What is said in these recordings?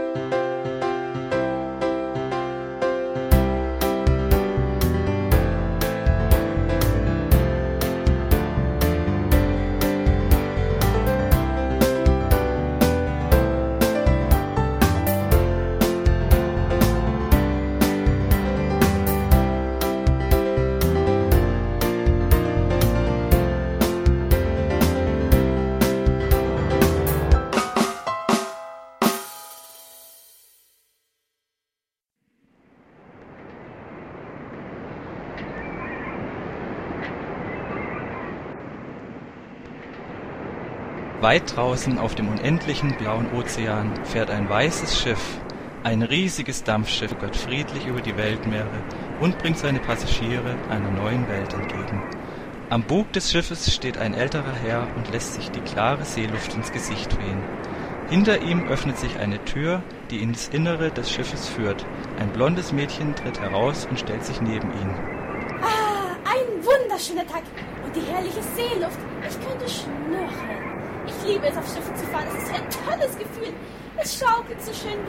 Weit draußen auf dem unendlichen blauen Ozean fährt ein weißes Schiff, ein riesiges Dampfschiff, gott friedlich über die Weltmeere und bringt seine Passagiere einer neuen Welt entgegen. Am Bug des Schiffes steht ein älterer Herr und lässt sich die klare Seeluft ins Gesicht wehen. Hinter ihm öffnet sich eine Tür, die ins Innere des Schiffes führt. Ein blondes Mädchen tritt heraus und stellt sich neben ihn. Ah, ein wunderschöner Tag und die herrliche Seeluft. Ich könnte schnurren. Ich liebe es, auf Schiffen zu fahren. Es ist ein tolles Gefühl. Es schaukelt so schön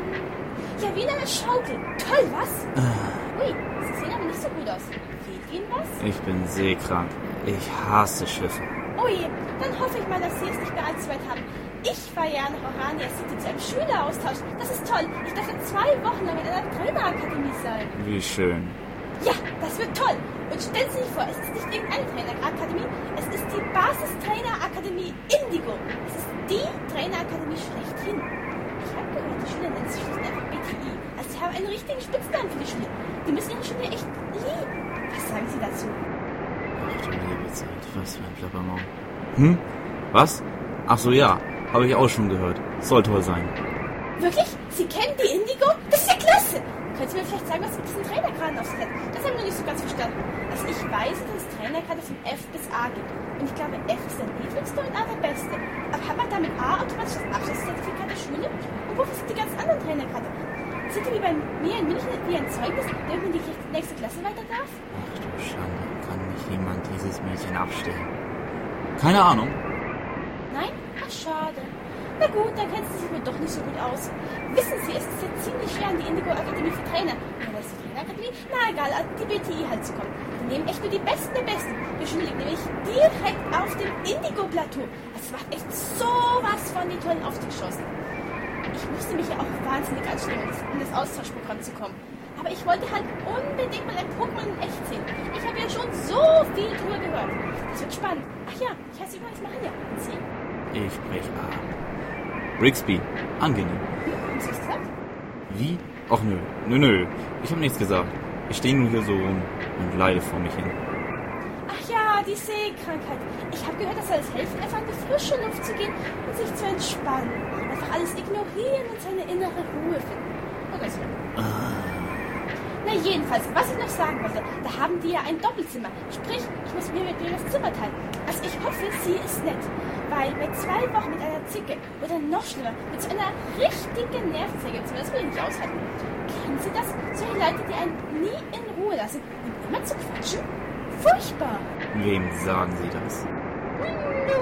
wie in einer Schaukel. Toll, was? Ui, Sie sehen aber nicht so gut aus. Fehlt Ihnen was? Ich bin seekrank. Ich hasse Schiffe. Ui, dann hoffe ich mal, dass Sie es nicht mehr allzu weit haben. Ich fahre ja nach Orania City zu einem Schüleraustausch. Das ist toll. Ich darf dann 2 Wochen lang in einer Trainerakademie sein. Wie schön. Ja, das wird toll. Und stellen Sie sich vor, es ist nicht irgendeine Trainerakademie, es ist die Basistrainerakademie Indigo. Es ist die Trainerakademie schlechthin. Ich habe gehört, die Schüler nennen sich schlicht einfach BTI. Also sie haben einen richtigen Spitznamen für die Schüler. Die müssen ihre Schüler echt lieben. Was sagen Sie dazu? Ach du liebe Zeit, was für ein Plappermaul. Was? Ach so, ja. Habe ich auch schon gehört. Soll toll sein. Wirklich? Sie kennen die Indigo? Das ist ja klasse! Können Sie mir vielleicht sagen, was mit diesen Trainergraden auf sich hat? Das haben wir nicht so ganz verstanden. Also ich weiß, dass es Trainergrade von F bis A gibt. Und ich glaube, F ist der niedrigste und A der beste. Aber hat man damit A automatisch das Abschlusszertifikat der Schule? Und wofür sind die ganzen anderen Trainergrade? Sind die wie bei mir in München wie ein Zeugnis, damit man die nächste Klasse weiter darf? Ach du Schande, kann nicht jemand dieses Mädchen abstellen? Keine Ahnung. Nein? Ach, schade. Na gut, dann kennen Sie sich mir doch nicht so gut aus. Wissen Sie, es ist ja ziemlich schwer, an die Indigo-Akademie für Trainer. Oder ist die Trainerakademie? Na egal, an die BTI halt zu kommen. Die nehmen echt nur die Besten der Besten. Die Schule liegt nämlich direkt auf dem Indigo-Plateau. Es macht echt sowas von die tollen Aufstiegschancen. Ich musste mich ja auch wahnsinnig anstrengen, in das Austauschprogramm zu kommen. Aber ich wollte halt unbedingt mal ein Pokémon in echt sehen. Ich habe ja schon so viel drüber gehört. Das wird spannend. Ach ja, ich heiße übrigens Maria. Und Sie? Ich brech ab. Brixby, angenehm. Haben Sie es gesagt? Wie? Ach nö, nö. Ich habe nichts gesagt. Ich stehe nur hier so rum und leide vor mich hin. Ach ja, die Seekrankheit. Ich habe gehört, das soll es helfen, einfach in die frische Luft zu gehen und sich zu entspannen. Einfach alles ignorieren und seine innere Ruhe finden. Oder so. Na jedenfalls, was ich noch sagen wollte, da haben die ja ein Doppelzimmer. Sprich, ich muss mir mit mir das Zimmer teilen. Also ich hoffe, sie ist nett. Weil bei 2 Wochen mit einer Zicke oder noch schlimmer, mit so einer richtigen Nervensäge, das will ich nicht aushalten. Kennen Sie das? Solche Leute, die einen nie in Ruhe lassen und immer zu quatschen? Furchtbar! Wem sagen Sie das? Wingu!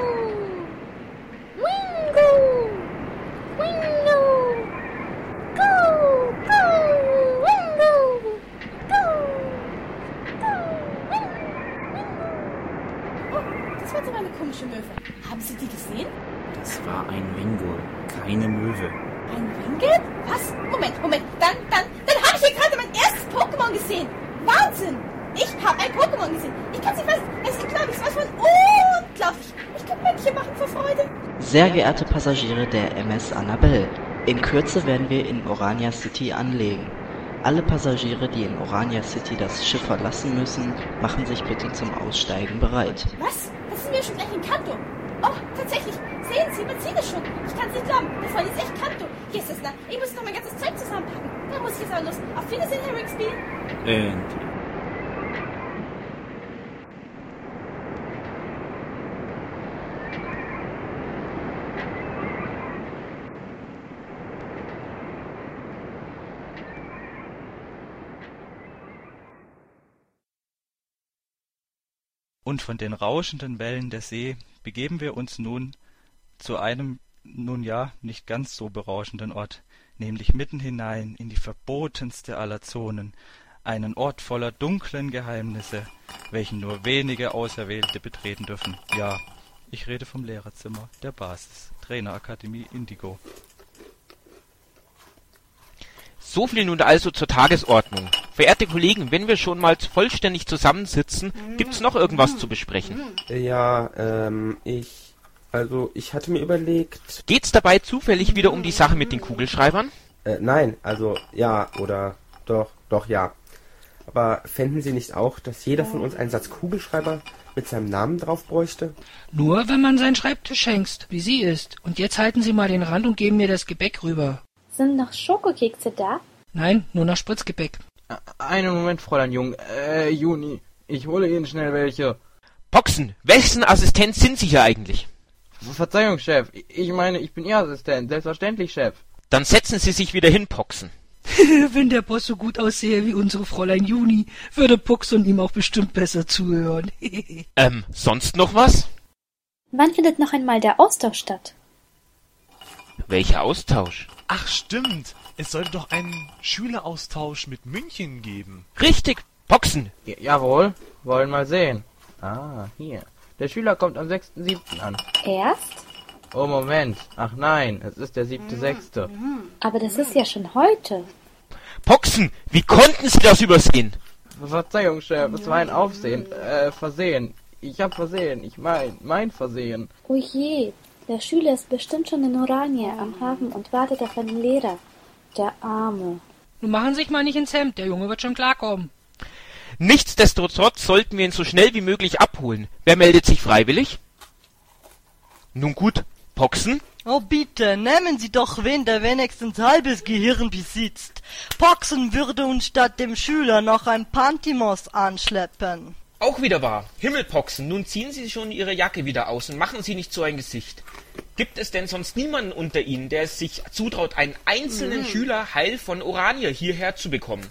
Wingu! Wingu! Go! Go! Wingu! Go! Go! Wingu! Oh, das war so eine komische Möwe. Haben Sie die gesehen? Das war ein Wingull, keine Möwe. Ein Wingull? Was? Moment. Dann habe ich hier gerade mein erstes Pokémon gesehen. Wahnsinn! Ich habe ein Pokémon gesehen. Ich kann es nicht fassen. Es ist unglaublich. Es war unglaublich. Ich kann Männchen machen vor Freude. Sehr geehrte Passagiere der MS Annabelle, in Kürze werden wir in Orania City anlegen. Alle Passagiere, die in Orania City das Schiff verlassen müssen, machen sich bitte zum Aussteigen bereit. Was? Das sind wir schon gleich in Kanto. Oh, tatsächlich. Sehen Sie, man sieht es schon. Ich kann es nicht glauben. Da vorne ist echt Kanto. Hier ist es nah. Ich muss noch mein ganzes Zeug zusammenpacken. Da muss ich jetzt aber los. Auf Wiedersehen, Herr Rixby. Und von den rauschenden Wellen der See begeben wir uns nun zu einem nun ja, nicht ganz so berauschenden Ort, nämlich mitten hinein in die verbotenste aller Zonen, einen Ort voller dunklen Geheimnisse, welchen nur wenige Auserwählte betreten dürfen. Ja, ich rede vom Lehrerzimmer der Basis, Trainerakademie Indigo. So viel nun also zur Tagesordnung. Verehrte Kollegen, wenn wir schon mal vollständig zusammensitzen, gibt's noch irgendwas zu besprechen? Ja, ich hatte mir überlegt... Geht's dabei zufällig wieder um die Sache mit den Kugelschreibern? Nein, ja, oder doch, ja. Aber fänden Sie nicht auch, dass jeder von uns einen Satz Kugelschreiber mit seinem Namen drauf bräuchte? Nur, wenn man seinen Schreibtisch hengst, wie sie ist. Und jetzt halten Sie mal den Rand und geben mir das Gebäck rüber. Sind noch Schokokekse da? Nein, nur noch Spritzgebäck. Einen Moment, Fräulein Jung. Juni, ich hole Ihnen schnell welche. Poxen, wessen Assistent sind Sie hier eigentlich? Verzeihung, Chef. Ich meine, ich bin Ihr Assistent. Selbstverständlich, Chef. Dann setzen Sie sich wieder hin, Poxen. Wenn der Boss so gut aussähe wie unsere Fräulein Juni, würde Puxon ihm auch bestimmt besser zuhören. Sonst noch was? Wann findet noch einmal der Austausch statt? Welcher Austausch? Ach stimmt, es sollte doch einen Schüleraustausch mit München geben. Richtig, Poxen. Jawohl, wollen mal sehen. Ah, hier. Der Schüler kommt am 6.7. an. Erst? Oh, Moment. Ach nein, es ist der 7.6. Aber das ist ja schon heute. Poxen, wie konnten Sie das übersehen? Verzeihung, Chef, es war ein Versehen. Ich hab Versehen, mein Versehen. Oh je, der Schüler ist bestimmt schon in Orania am Hafen und wartet auf einen Lehrer. Der Arme. Nun machen Sie sich mal nicht ins Hemd, der Junge wird schon klarkommen. Nichtsdestotrotz sollten wir ihn so schnell wie möglich abholen. Wer meldet sich freiwillig? Nun gut, Poxen? Oh bitte, nehmen Sie doch wen, der wenigstens halbes Gehirn besitzt. Poxen würde uns statt dem Schüler noch ein Pantimos anschleppen. Auch wieder wahr. Himmelpoxen, nun ziehen Sie schon Ihre Jacke wieder aus und machen Sie nicht so ein Gesicht. Gibt es denn sonst niemanden unter Ihnen, der es sich zutraut, einen einzelnen Schüler heil von Orania hierher zu bekommen?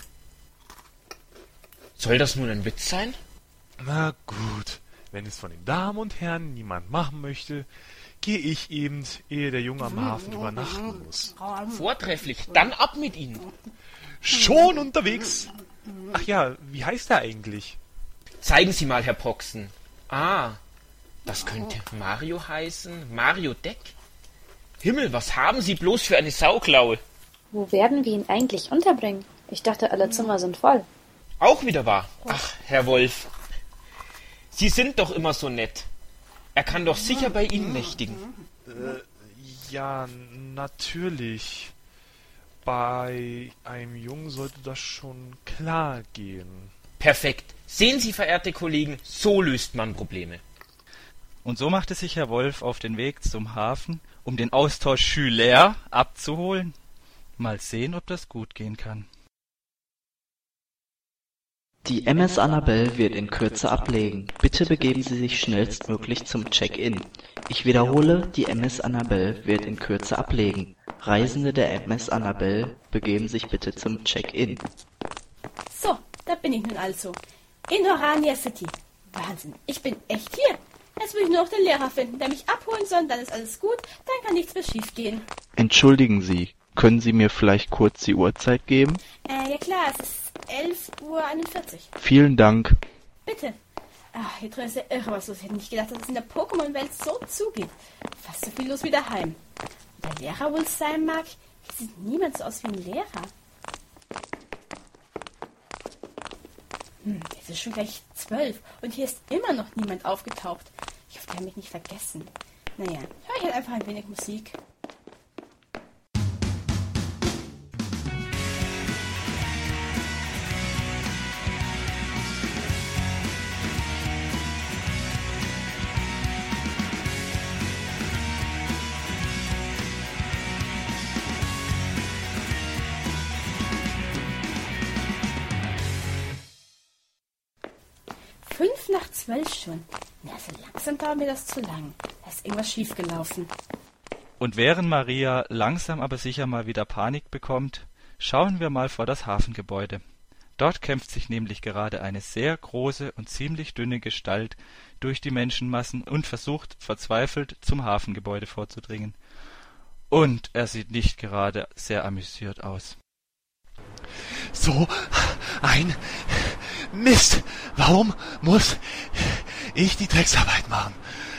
Soll das nun ein Witz sein? Na gut, wenn es von den Damen und Herren niemand machen möchte, gehe ich eben, ehe der Junge am Hafen übernachten muss. Vortrefflich, dann ab mit Ihnen. Schon unterwegs? Ach ja, wie heißt er eigentlich? Zeigen Sie mal, Herr Poxen. Ah, das könnte Mario heißen. Mario Deck? Himmel, was haben Sie bloß für eine Sauklaue? Wo werden wir ihn eigentlich unterbringen? Ich dachte, alle Zimmer sind voll. Auch wieder wahr. Ach, Herr Wolf. Sie sind doch immer so nett. Er kann doch sicher bei Ihnen nächtigen. Ja, natürlich. Bei einem Jungen sollte das schon klar gehen. Perfekt. Sehen Sie, verehrte Kollegen, so löst man Probleme. Und so machte sich Herr Wolf auf den Weg zum Hafen, um den Austausch Schüler abzuholen. Mal sehen, ob das gut gehen kann. Die MS Annabelle wird in Kürze ablegen. Bitte begeben Sie sich schnellstmöglich zum Check-in. Ich wiederhole, die MS Annabelle wird in Kürze ablegen. Reisende der MS Annabelle begeben sich bitte zum Check-in. So, da bin ich nun also. In Orania City. Wahnsinn, ich bin echt hier. Jetzt muss ich nur noch den Lehrer finden, der mich abholen soll, dann ist alles gut, dann kann nichts mehr schief gehen. Entschuldigen Sie, können Sie mir vielleicht kurz die Uhrzeit geben? Ja klar, es ist 11:41 Uhr. Vielen Dank. Bitte. Ach, hier drin ist ja irre was los. Ich hätte nicht gedacht, dass es in der Pokémon-Welt so zugeht. Fast so viel los wie daheim. Und der Lehrer wohl sein mag, hier sieht niemand so aus wie ein Lehrer. Jetzt ist schon gleich 12 und hier ist immer noch niemand aufgetaucht. Ich hoffe, die haben mich nicht vergessen. Naja, höre ich halt einfach ein wenig Musik. Nach 12 schon. Na, also langsam dauert mir das zu lang. Da ist irgendwas schiefgelaufen. Und während Maria langsam aber sicher mal wieder Panik bekommt, schauen wir mal vor das Hafengebäude. Dort kämpft sich nämlich gerade eine sehr große und ziemlich dünne Gestalt durch die Menschenmassen und versucht verzweifelt zum Hafengebäude vorzudringen. Und er sieht nicht gerade sehr amüsiert aus. So ein Mist. Warum muss ich die Drecksarbeit machen?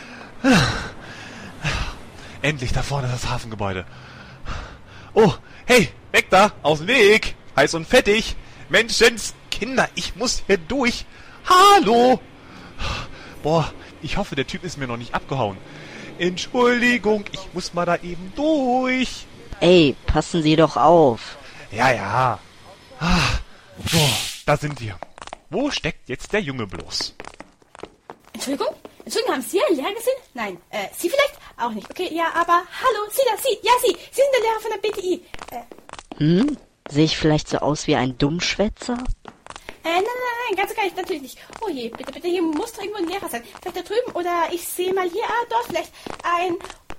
Endlich, da vorne das Hafengebäude. Oh, hey, weg da, aus dem Weg. Heiß und fettig. Menschenskinder, ich muss hier durch. Hallo. Boah, ich hoffe, der Typ ist mir noch nicht abgehauen. Entschuldigung, ich muss mal da eben durch. Ey, passen Sie doch auf. Ja. So, da sind wir. Wo steckt jetzt der Junge bloß? Entschuldigung, haben Sie einen Lehrer gesehen? Nein, Sie vielleicht? Auch nicht. Okay, ja, aber hallo, Sie da, Sie. Ja, Sie sind der Lehrer von der BTI. Sehe ich vielleicht so aus wie ein Dummschwätzer? Nein, ganz gar nicht, natürlich nicht. Oh je, bitte, hier muss doch irgendwo ein Lehrer sein. Vielleicht da drüben oder ich sehe mal hier, dort vielleicht ein...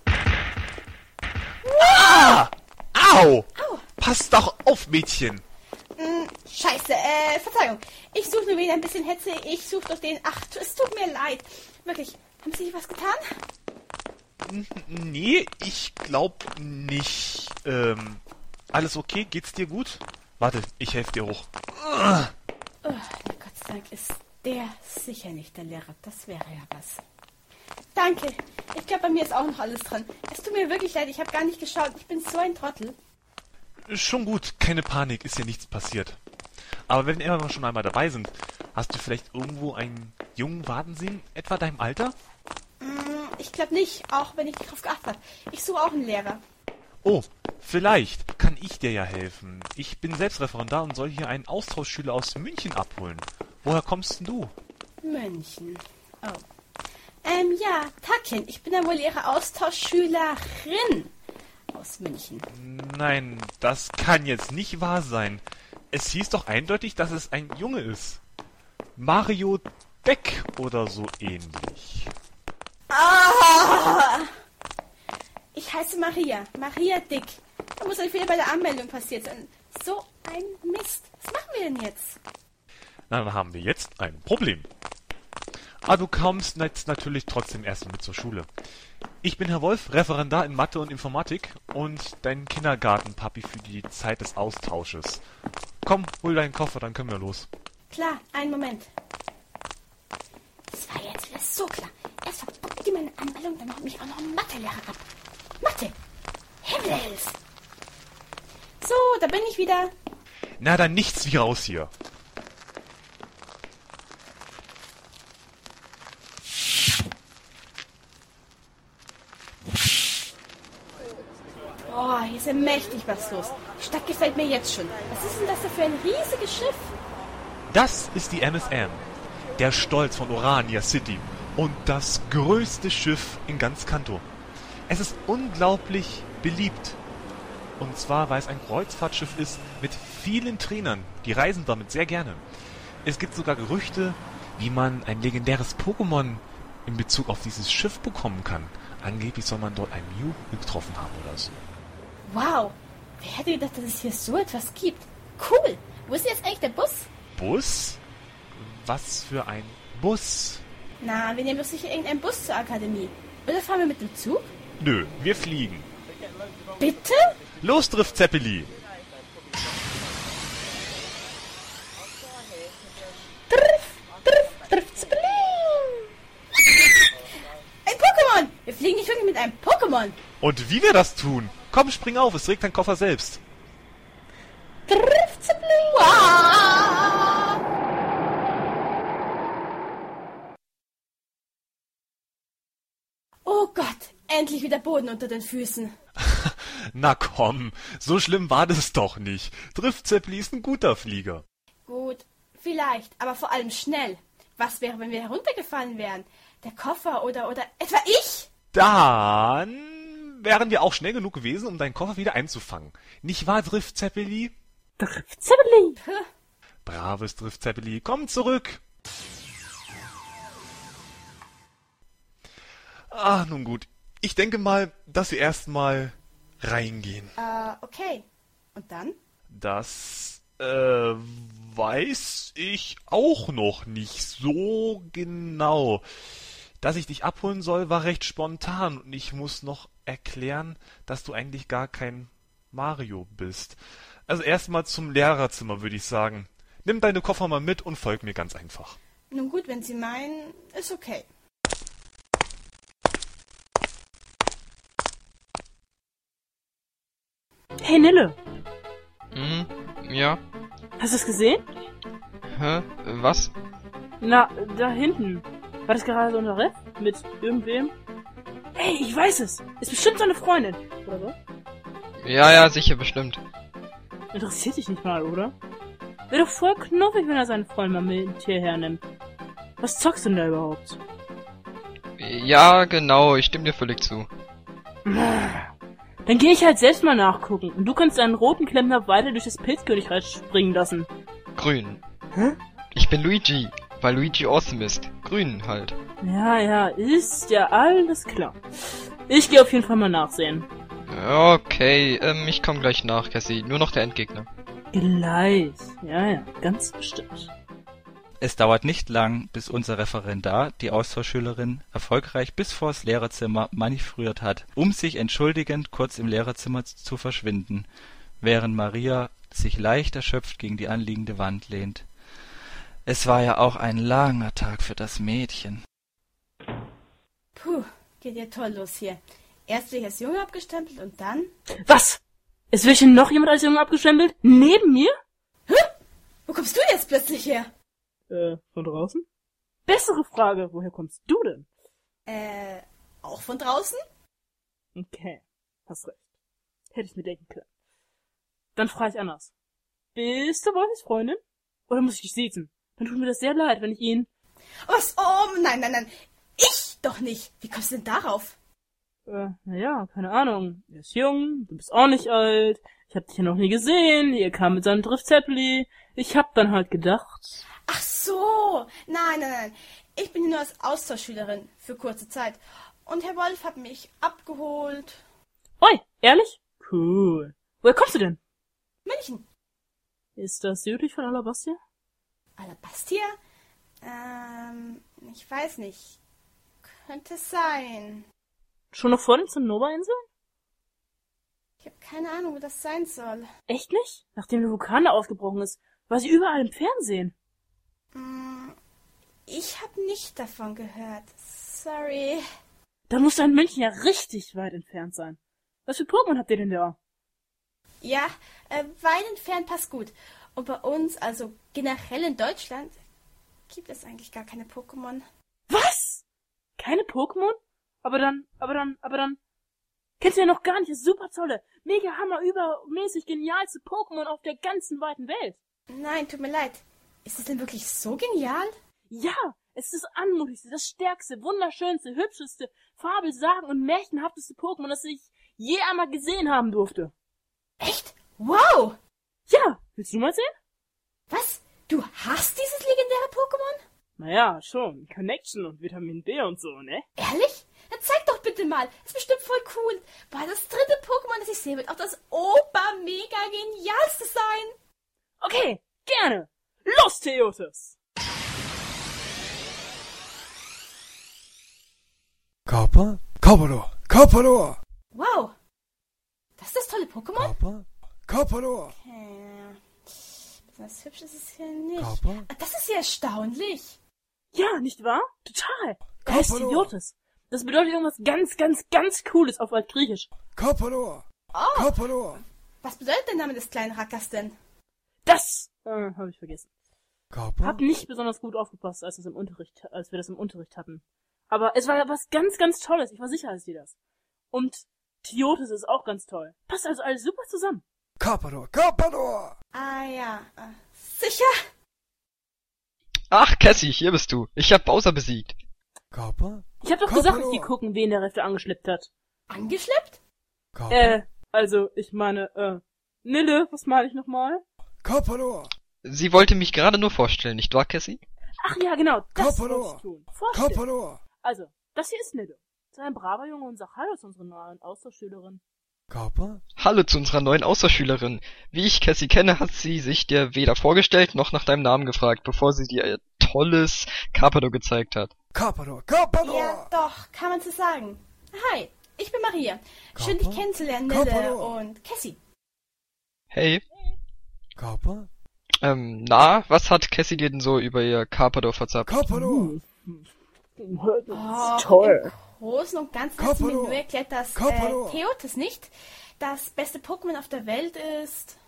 Ah! Au! Pass doch auf, Mädchen. Scheiße, Verzeihung. Ich suche nur wieder ein bisschen Hetze. Ich suche doch den... Ach, es tut mir leid. Wirklich, haben Sie was getan? Nee, ich glaub nicht. Alles okay? Geht's dir gut? Warte, ich helfe dir hoch. Oh, Gott sei Dank ist der sicher nicht der Lehrer. Das wäre ja was. Danke. Ich glaube, bei mir ist auch noch alles dran. Es tut mir wirklich leid, ich habe gar nicht geschaut. Ich bin so ein Trottel. Schon gut, keine Panik, ist ja nichts passiert. Aber wenn wir schon einmal dabei sind, hast du vielleicht irgendwo einen Jungen warten sehen, etwa deinem Alter? Ich glaube nicht, auch wenn ich darauf geachtet habe. Ich suche auch einen Lehrer. Oh, vielleicht kann ich dir ja helfen. Ich bin selbst Referendar und soll hier einen Austauschschüler aus München abholen. Woher kommst denn du? München. Oh. Ja, Tagchen. Ich bin ja wohl Ihre Austauschschülerin aus München. Nein, das kann jetzt nicht wahr sein. Es hieß doch eindeutig, dass es ein Junge ist. Mario Deck oder so ähnlich. Ah! Ich heiße Maria. Maria Dick. Da muss ein Fehler bei der Anmeldung passiert sein. So ein Mist. Was machen wir denn jetzt? Na, dann haben wir jetzt ein Problem. Aber du kommst jetzt natürlich trotzdem erst mit zur Schule. Ich bin Herr Wolf, Referendar in Mathe und Informatik und dein Kindergartenpapi für die Zeit des Austausches. Komm, hol deinen Koffer, dann können wir los. Klar, einen Moment. Das war jetzt wieder so klar. Erst verbockt die meine Anmeldung, dann macht mich auch noch ein Mathelehrer ab. Mathe! Himmels! So, da bin ich wieder. Na, dann nichts wie raus hier. Oh, hier ist ja mächtig was los. Die Stadt gefällt mir jetzt schon. Was ist denn das da für ein riesiges Schiff? Das ist die MSM, der Stolz von Orania City und das größte Schiff in ganz Kanto. Es ist unglaublich beliebt. Und zwar, weil es ein Kreuzfahrtschiff ist mit vielen Trainern. Die reisen damit sehr gerne. Es gibt sogar Gerüchte, wie man ein legendäres Pokémon in Bezug auf dieses Schiff bekommen kann. Angeblich soll man dort ein Mew getroffen haben oder so. Wow, wer hätte gedacht, dass es hier so etwas gibt? Cool. Wo ist jetzt eigentlich der Bus? Bus? Was für ein Bus? Na, wir nehmen doch sicher irgendeinen Bus zur Akademie. Oder fahren wir mit dem Zug? Nö, wir fliegen. Bitte? Los, Drift Zeppeli! Drift Zeppeli! Ein Pokémon! Wir fliegen nicht wirklich mit einem Pokémon. Und wie wir das tun? Komm, spring auf, es trägt dein Koffer selbst. Drift Zeppeli! Wow! Oh Gott, endlich wieder Boden unter den Füßen. Na komm, so schlimm war das doch nicht. Drift Zeppeli ist ein guter Flieger. Gut, vielleicht, aber vor allem schnell. Was wäre, wenn wir heruntergefallen wären? Der Koffer oder etwa ich? Dann wären wir auch schnell genug gewesen, um deinen Koffer wieder einzufangen. Nicht wahr, Drift Zeppeli? Drift Zeppeli! Braves Drift Zeppeli, komm zurück! Ah, nun gut. Ich denke mal, dass wir erstmal reingehen. Okay. Und dann? Das, weiß ich auch noch nicht so genau. Dass ich dich abholen soll, war recht spontan und ich muss noch erklären, dass du eigentlich gar kein Mario bist. Also erstmal zum Lehrerzimmer, würde ich sagen. Nimm deine Koffer mal mit und folg mir ganz einfach. Nun gut, wenn Sie meinen, ist okay. Hey Nille, Ja? hast du es gesehen? Hä? Was? Na, da hinten. War das gerade so ein Riff mit irgendwem? Hey, ich weiß es. Ist bestimmt seine Freundin, oder so? Ja, sicher, bestimmt. Interessiert dich nicht mal, oder? Wäre doch voll knuffig, wenn er seinen Freund mal mit hierher nimmt. Was zockst du denn da überhaupt? Ja, genau, ich stimme dir völlig zu. Dann gehe ich halt selbst mal nachgucken und du kannst deinen roten Klempner weiter durch das Pilzkönigreich springen lassen. Grün. Hä? Ich bin Luigi, weil Luigi awesome ist. Grün halt. Ja, ist ja alles klar. Ich gehe auf jeden Fall mal nachsehen. Okay, ich komme gleich nach, Cassie. Nur noch der Endgegner. Gleich. Ja, ganz bestimmt. Es dauert nicht lang, bis unser Referendar die Austauschschülerin erfolgreich bis vors Lehrerzimmer manövriert hat, um sich entschuldigend kurz im Lehrerzimmer zu verschwinden, während Maria sich leicht erschöpft gegen die anliegende Wand lehnt. Es war ja auch ein langer Tag für das Mädchen. Puh, geht ja toll los hier. Erst will ich als Junge abgestempelt und dann... Was? Es wird hier noch jemand als Junge abgestempelt? Neben mir? Hä? Wo kommst du jetzt plötzlich her? Von draußen? Bessere Frage, woher kommst du denn? Auch von draußen? Okay, hast recht. Hätte ich mir denken können. Dann frage ich anders. Bist du Wolfis Freundin? Oder muss ich dich siezen? Dann tut mir das sehr leid, wenn ich ihn... Was? Oh, nein. Ich doch nicht. Wie kommst du denn darauf? Naja, keine Ahnung. Er ist jung, du bist auch nicht alt. Ich hab dich ja noch nie gesehen. Er kam mit seinem Driftzeppeli. Ich hab dann halt gedacht... Ach so. Nein. Ich bin hier nur als Austauschschülerin für kurze Zeit. Und Herr Wolf hat mich abgeholt. Oi, ehrlich? Cool. Woher kommst du denn? München. Ist das südlich von Alabastia? Alabastia? Ich weiß nicht. Könnte es sein. Schon noch vor den Zinnober-Inseln? Ich habe keine Ahnung, wo das sein soll. Echt nicht? Nachdem der Vulkan da ausgebrochen ist, war sie überall im Fernsehen. Ich habe nicht davon gehört. Sorry. Da muss ein München ja richtig weit entfernt sein. Was für Pokémon habt ihr denn da? Ja, weit entfernt passt gut. Und bei uns, also generell in Deutschland, gibt es eigentlich gar keine Pokémon. Was? Keine Pokémon? Aber dann, kennst du ja noch gar nicht das super tolle, mega hammer übermäßig genialste Pokémon auf der ganzen weiten Welt. Nein, tut mir leid. Ist es denn wirklich so genial? Ja, es ist das anmutigste, das stärkste, wunderschönste, hübscheste, fabelsagen- und märchenhafteste Pokémon, das ich je einmal gesehen haben durfte. Echt? Wow! Ja, willst du mal sehen? Was? Du hast dieses legendäre Pokémon? Naja, schon. Connection und Vitamin B und so, ne? Ehrlich? Dann zeig doch bitte mal. Ist bestimmt voll cool. Weil das dritte Pokémon, das ich sehe, wird auch das obermega-genialste sein. Okay, gerne. Los, Theotis! Carpador! Wow. Das ist das tolle Pokémon? Carpador! Okay. Besonders hübsch ist es hier nicht. Das ist ja erstaunlich. Ja, nicht wahr? Total. Er heißt Theotis. Das bedeutet irgendwas ganz Cooles auf Altgriechisch. Carpador! Oh. Carpador! Was bedeutet der Name des kleinen Rackers denn? Das habe ich vergessen. Hab nicht besonders gut aufgepasst, als wir das im Unterricht hatten. Aber es war was ganz Tolles. Ich war sicher, als dir das. Und Theotis ist auch ganz toll. Passt also alles super zusammen. Carpador! Ah ja, sicher? Ach, Cassie, hier bist du. Ich hab Bowser besiegt. Ich hab doch gesagt, ich geh gucken, wen der Refte angeschleppt hat. Angeschleppt? Also, ich meine, Nille, was meine ich nochmal? Carpador! Sie wollte mich gerade nur vorstellen, nicht wahr, Cassie? Ach ja, genau, das wollte ich tun. Vorstellen. Carpador! Also, das hier ist Nille. Sei ein braver Junge und sag Hallo zu unserer neuen Austauschschülerin. Hallo zu unserer neuen Austauschschülerin. Wie ich Cassie kenne, hat sie sich dir weder vorgestellt noch nach deinem Namen gefragt, bevor sie dir ihr tolles Carpador gezeigt hat. Carpador! Ja, doch, kann man so sagen. Hi, Ich bin Maria. Schön, dich kennenzulernen, Nelle und Cassie. Hey. Carpador? Na, was hat Cassie dir denn so über ihr Carpador verzapft? Carpador! Toll. Im Großen und Ganzen hat sie mir nur erklärt, dass Theotis nicht das beste Pokémon auf der Welt ist.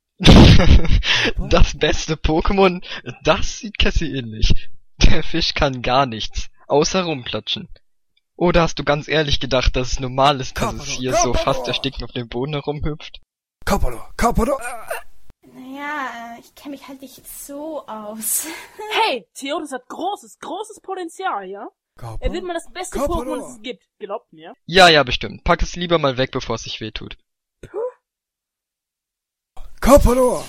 Das beste Pokémon? Das sieht Cassie ähnlich. Der Fisch kann gar nichts, außer rumplatschen. Oder hast du ganz ehrlich gedacht, dass es normal ist, dass es hier so fast erstickend auf dem Boden herumhüpft? Carpador! Naja, ich kenne mich halt nicht so aus. Hey, Theotis hat großes Potenzial, ja? Er wird mal das beste Pokémon, das es gibt. Glaubt mir. Ja, bestimmt. Pack es lieber mal weg, bevor es sich wehtut. Carpador!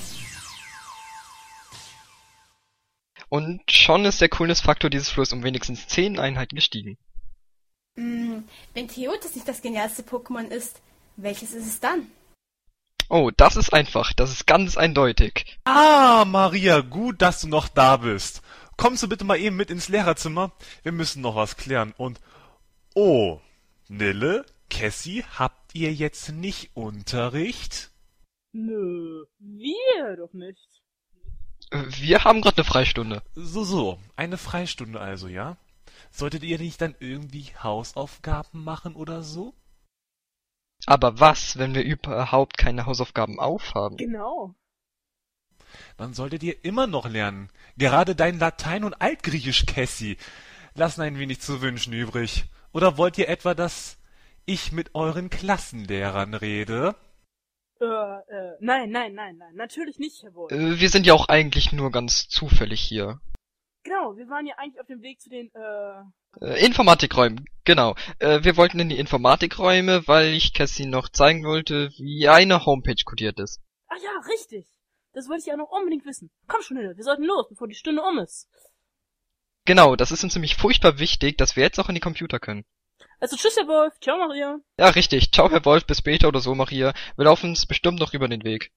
Und schon ist der Coolness-Faktor dieses Flusses um wenigstens 10 Einheiten gestiegen. Wenn Theotis nicht das genialste Pokémon ist, welches ist es dann? Oh, das ist einfach. Das ist ganz eindeutig. Ah, Maria, gut, dass du noch da bist. Kommst du bitte mal eben mit ins Lehrerzimmer? Wir müssen noch was klären. Und, oh, Nille, Cassie, habt ihr jetzt nicht Unterricht? Nö, wir doch nicht. Wir haben gerade eine Freistunde. So, eine Freistunde also, ja? Solltet ihr nicht dann irgendwie Hausaufgaben machen oder so? Aber was, wenn wir überhaupt keine Hausaufgaben aufhaben? Genau. Dann solltet ihr immer noch lernen. Gerade dein Latein und Altgriechisch, Cassie, lassen ein wenig zu wünschen übrig. Oder wollt ihr etwa, dass ich mit euren Klassenlehrern rede? Nein, natürlich nicht, Herr Wolf. Wir sind ja auch eigentlich nur ganz zufällig hier. Genau, wir waren ja eigentlich auf dem Weg zu den, Informatikräumen, genau. Wir wollten in die Informatikräume, weil ich Cassie noch zeigen wollte, wie eine Homepage codiert ist. Ach ja, richtig. Das wollte ich ja noch unbedingt wissen. Komm schon, Nille, wir sollten los, bevor die Stunde um ist. Genau, das ist uns nämlich furchtbar wichtig, dass wir jetzt auch an die Computer können. Also tschüss, Herr Wolf. Ciao, Maria. Ja, richtig. Ciao, Herr Wolf. Bis später oder so, Maria. Wir laufen uns bestimmt noch über den Weg.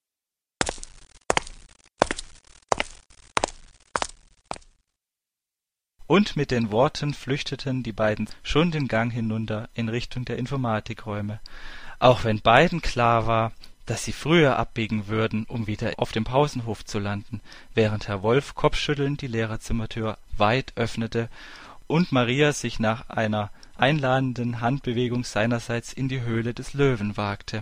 Und mit den Worten flüchteten die beiden schon den Gang hinunter in Richtung der Informatikräume. Auch wenn beiden klar war, dass sie früher abbiegen würden, um wieder auf dem Pausenhof zu landen, während Herr Wolf kopfschüttelnd die Lehrerzimmertür weit öffnete und Maria sich nach einer einladenden Handbewegung seinerseits in die Höhle des Löwen wagte.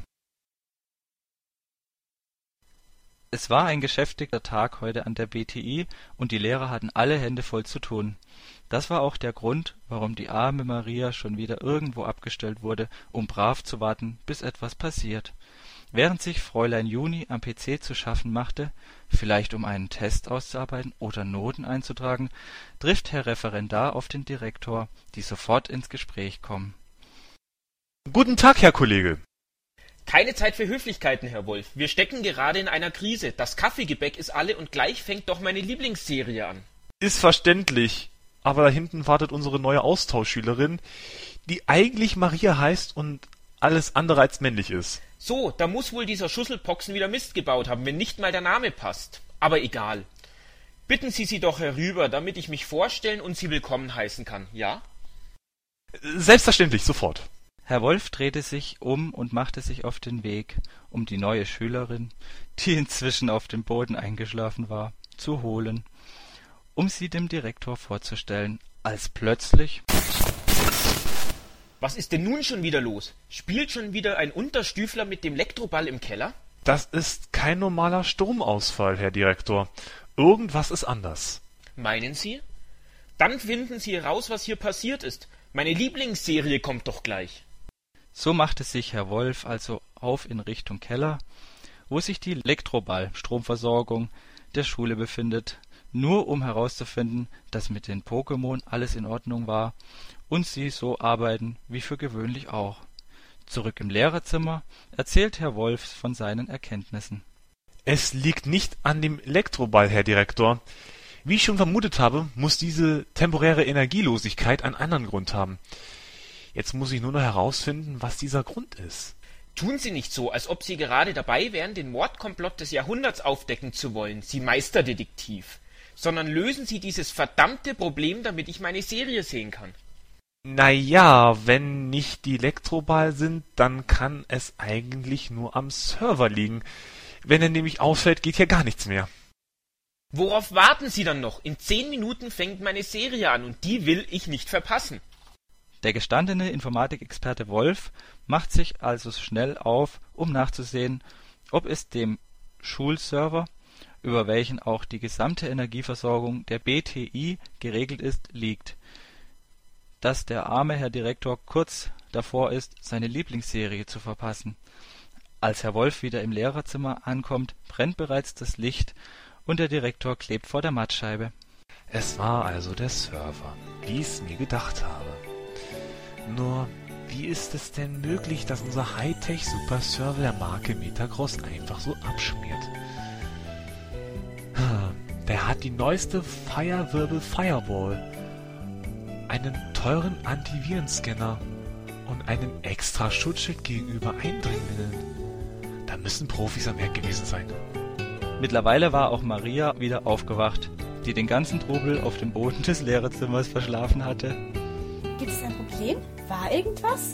Es war ein geschäftiger Tag heute an der BTI und die Lehrer hatten alle Hände voll zu tun. Das war auch der Grund, warum die arme Maria schon wieder irgendwo abgestellt wurde, um brav zu warten, bis etwas passiert. Während sich Fräulein Juni am PC zu schaffen machte, vielleicht um einen Test auszuarbeiten oder Noten einzutragen, trifft Herr Referendar auf den Direktor, die sofort ins Gespräch kommen. Guten Tag, Herr Kollege. Keine Zeit für Höflichkeiten, Herr Wolf. Wir stecken gerade in einer Krise. Das Kaffeegebäck ist alle und gleich fängt doch meine Lieblingsserie an. Ist verständlich. Aber da hinten wartet unsere neue Austauschschülerin, die eigentlich Maria heißt und alles andere als männlich ist. So, da muss wohl dieser Schusselpoxen wieder Mist gebaut haben, wenn nicht mal der Name passt. Aber egal. Bitten Sie sie doch herüber, damit ich mich vorstellen und sie willkommen heißen kann, ja? Selbstverständlich, sofort. Herr Wolf drehte sich um und machte sich auf den Weg, um die neue Schülerin, die inzwischen auf dem Boden eingeschlafen war, zu holen, um sie dem Direktor vorzustellen, als plötzlich... Was ist denn nun schon wieder los? Spielt schon wieder ein Unterstüfler mit dem Elektroball im Keller? Das ist kein normaler Stromausfall, Herr Direktor. Irgendwas ist anders. Meinen Sie? Dann finden Sie heraus, was hier passiert ist. Meine Lieblingsserie kommt doch gleich. So machte sich Herr Wolf also auf in Richtung Keller, wo sich die Elektroball-Stromversorgung der Schule befindet, nur um herauszufinden, dass mit den Pokémon alles in Ordnung war und sie so arbeiten wie für gewöhnlich auch. Zurück im Lehrerzimmer erzählt Herr Wolf von seinen Erkenntnissen. Es liegt nicht an dem Elektroball, Herr Direktor. Wie ich schon vermutet habe, muss diese temporäre Energielosigkeit einen anderen Grund haben. Jetzt muss ich nur noch herausfinden, was dieser Grund ist. Tun Sie nicht so, als ob Sie gerade dabei wären, den Mordkomplott des Jahrhunderts aufdecken zu wollen, Sie Meisterdetektiv. Sondern lösen Sie dieses verdammte Problem, damit ich meine Serie sehen kann. Naja, wenn nicht die Elektroball sind, dann kann es eigentlich nur am Server liegen. Wenn er nämlich ausfällt, geht hier gar nichts mehr. Worauf warten Sie dann noch? In 10 Minuten fängt meine Serie an und die will ich nicht verpassen. Der gestandene Informatikexperte Wolf macht sich also schnell auf, um nachzusehen, ob es dem Schulserver, über welchen auch die gesamte Energieversorgung der BTI geregelt ist, liegt. Dass der arme Herr Direktor kurz davor ist, seine Lieblingsserie zu verpassen. Als Herr Wolf wieder im Lehrerzimmer ankommt, brennt bereits das Licht und der Direktor klebt vor der Mattscheibe. Es war also der Server, wie ich es mir gedacht habe. Nur, wie ist es denn möglich, dass unser Hightech-Super-Server der Marke Metagross einfach so abschmiert? Der hat die neueste Firewirbel Firewall, einen teuren Antivirenscanner und einen extra Schutzschild gegenüber Eindringlingen. Da müssen Profis am Werk gewesen sein. Mittlerweile war auch Maria wieder aufgewacht, die den ganzen Trubel auf dem Boden des Lehrerzimmers verschlafen hatte. Gibt es ein Problem? War irgendwas?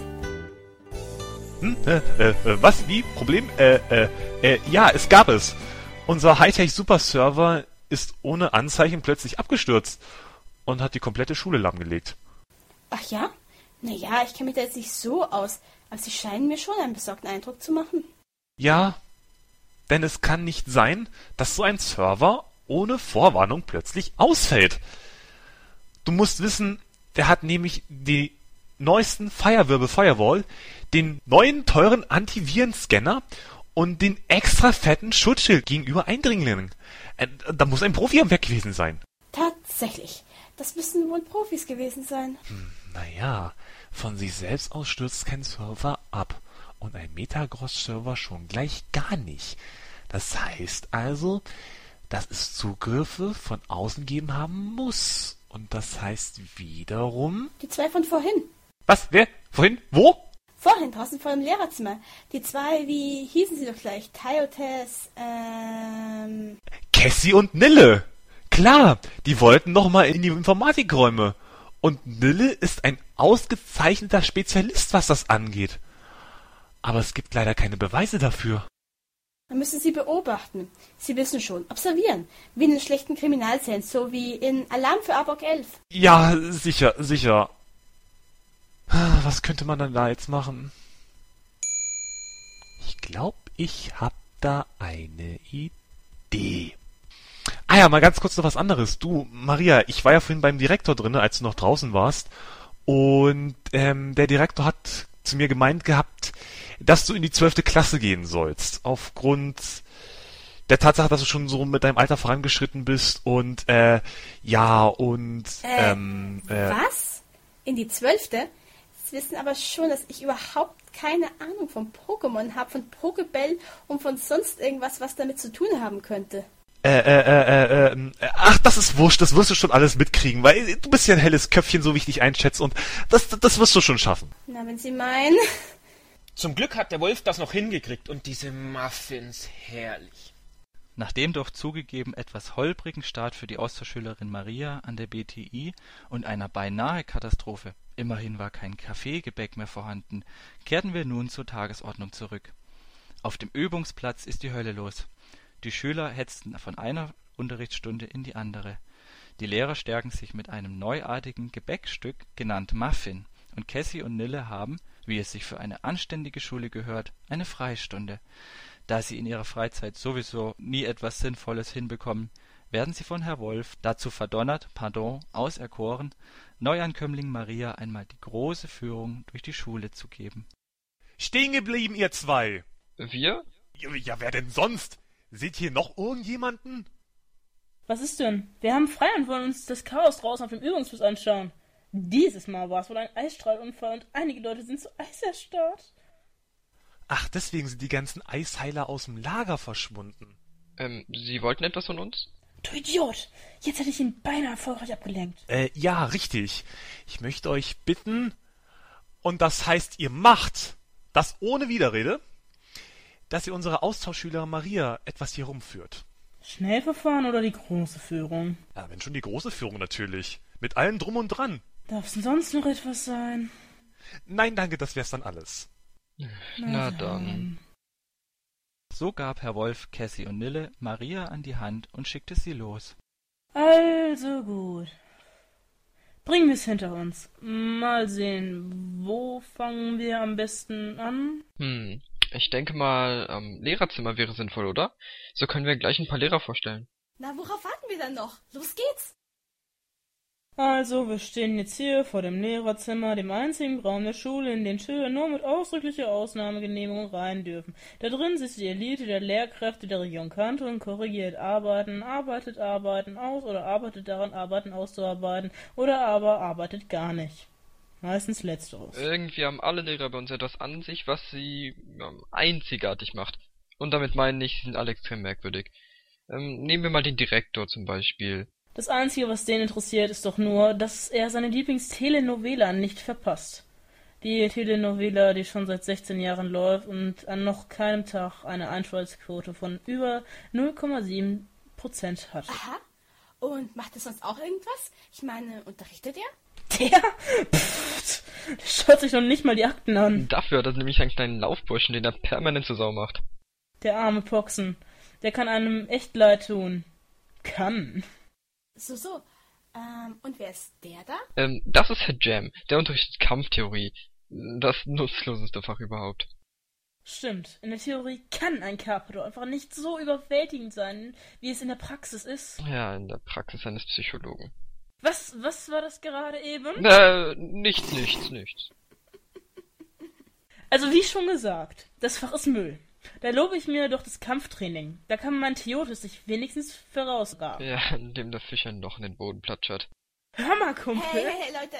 Was? Wie? Problem? Ja, es gab es. Unser Hightech-Super-Server ist ohne Anzeichen plötzlich abgestürzt und hat die komplette Schule lahmgelegt. Ach ja? Naja, ich kenne mich da jetzt nicht so aus, aber Sie scheinen mir schon einen besorgten Eindruck zu machen. Ja, denn es kann nicht sein, dass so ein Server ohne Vorwarnung plötzlich ausfällt. Du musst wissen, der hat nämlich die neuesten Firewirbel Firewall, den neuen teuren Antivirenscanner und den extra fetten Schutzschild gegenüber Eindringlingen. Da muss ein Profi am Werk gewesen sein. Tatsächlich. Das müssen wohl Profis gewesen sein. Naja, von sich selbst aus stürzt kein Server ab. Und ein Metagross-Server schon gleich gar nicht. Das heißt also, dass es Zugriffe von außen geben haben muss. Und das heißt wiederum... Die zwei von vorhin. Was? Wer? Vorhin? Wo? Vorhin, draußen vor dem Lehrerzimmer. Die zwei, wie hießen sie doch gleich? Tyotes, Cassie und Nille. Klar, die wollten noch mal in die Informatikräume. Und Nille ist ein ausgezeichneter Spezialist, was das angeht. Aber es gibt leider keine Beweise dafür. Man müssen sie beobachten. Sie wissen schon, observieren. Wie in den schlechten Kriminalzellen, so wie in Alarm für Aborg 11. Ja, sicher, sicher. Was könnte man dann da jetzt machen? Ich glaube, ich hab da eine Idee. Ah ja, mal ganz kurz noch was anderes. Du, Maria, ich war ja vorhin beim Direktor drin, als du noch draußen warst. Und der Direktor hat zu mir gemeint gehabt, dass du in die 12. Klasse gehen sollst. Aufgrund der Tatsache, dass du schon so mit deinem Alter vorangeschritten bist. Und, was? In die 12.? Sie wissen aber schon, dass ich überhaupt keine Ahnung von Pokémon habe, von Pokébell und von sonst irgendwas, was damit zu tun haben könnte. Ach, das ist wurscht, das wirst du schon alles mitkriegen, weil du bist ja ein helles Köpfchen, so wie ich dich einschätze, und das wirst du schon schaffen. Na, wenn Sie meinen. Zum Glück hat der Wolf das noch hingekriegt und diese Muffins, herrlich. Nach dem doch zugegeben etwas holprigen Start für die Austauschschülerin Maria an der BTI und einer beinahe Katastrophe, immerhin war kein Kaffeegebäck mehr vorhanden, kehrten wir nun zur Tagesordnung zurück. Auf dem Übungsplatz ist die Hölle los. Die Schüler hetzten von einer Unterrichtsstunde in die andere. Die Lehrer stärken sich mit einem neuartigen Gebäckstück, genannt Muffin, und Cassie und Nille haben, wie es sich für eine anständige Schule gehört, eine Freistunde. Da sie in ihrer Freizeit sowieso nie etwas Sinnvolles hinbekommen, werden sie von Herr Wolf dazu verdonnert, auserkoren, Neuankömmling Maria einmal die große Führung durch die Schule zu geben. Stehen geblieben, ihr zwei! Wir? Ja, wer denn sonst? Seht ihr noch irgendjemanden? Was ist denn? Wir haben frei und wollen uns das Chaos draußen auf dem Übungsplatz anschauen. Dieses Mal war es wohl ein Eisstrahlunfall und einige Leute sind zu Eis erstarrt. Ach, deswegen sind die ganzen Eisheiler aus dem Lager verschwunden. Sie wollten etwas von uns? Du Idiot! Jetzt hätte ich ihn beinahe erfolgreich abgelenkt. Ja, richtig. Ich möchte euch bitten, und das heißt, ihr macht das ohne Widerrede, dass ihr unsere Austauschschülerin Maria etwas hier rumführt. Schnellverfahren oder die große Führung? Ja, wenn schon die große Führung natürlich. Mit allem Drum und Dran. Darf's denn sonst noch etwas sein? Nein, danke, das wär's dann alles. Na dann. So gab Herr Wolf Cassie und Nille Maria an die Hand und schickte sie los. Also gut. Bringen wir's hinter uns. Mal sehen, wo fangen wir am besten an? Ich denke mal, Lehrerzimmer wäre sinnvoll, oder? So können wir gleich ein paar Lehrer vorstellen. Na, worauf warten wir dann noch? Los geht's! Also, wir stehen jetzt hier vor dem Lehrerzimmer, dem einzigen Raum der Schule, in den Schüler nur mit ausdrücklicher Ausnahmegenehmigung rein dürfen. Da drin sitzt die Elite der Lehrkräfte der Region Kanto und korrigiert Arbeiten, arbeitet Arbeiten aus oder arbeitet daran, Arbeiten auszuarbeiten oder aber arbeitet gar nicht. Meistens Letzteres. Irgendwie haben alle Lehrer bei uns etwas an sich, was sie einzigartig macht. Und damit meine ich, sie sind alle extrem merkwürdig. Nehmen wir mal den Direktor zum Beispiel. Das Einzige, was den interessiert, ist doch nur, dass er seine Lieblingstelenovela nicht verpasst. Die Telenovela, die schon seit 16 Jahren läuft und an noch keinem Tag eine Einschaltquote von über 0,7% hat. Aha. Und macht er sonst auch irgendwas? Ich meine, unterrichtet er? Der? Pfft, der schaut sich noch nicht mal die Akten an. Dafür hat er nämlich einen kleinen Laufburschen, den er permanent zur Sau macht. Der arme Poxen. Der kann einem echt leid tun. Kann. So. Und wer ist der da? Das ist Herr Jam. Der unterrichtet Kampftheorie. Das nutzloseste Fach überhaupt. Stimmt. In der Theorie kann ein Carpador einfach nicht so überwältigend sein, wie es in der Praxis ist. Ja, in der Praxis eines Psychologen. Was war das gerade eben? Nichts. Also wie schon gesagt, das Fach ist Müll. Da lobe ich mir doch das Kampftraining. Da kann mein Theotis sich wenigstens vorausgaben. Ja, indem der Fisch ein Loch in den Boden platschert. Hör mal, Kumpel. Hey, Leute,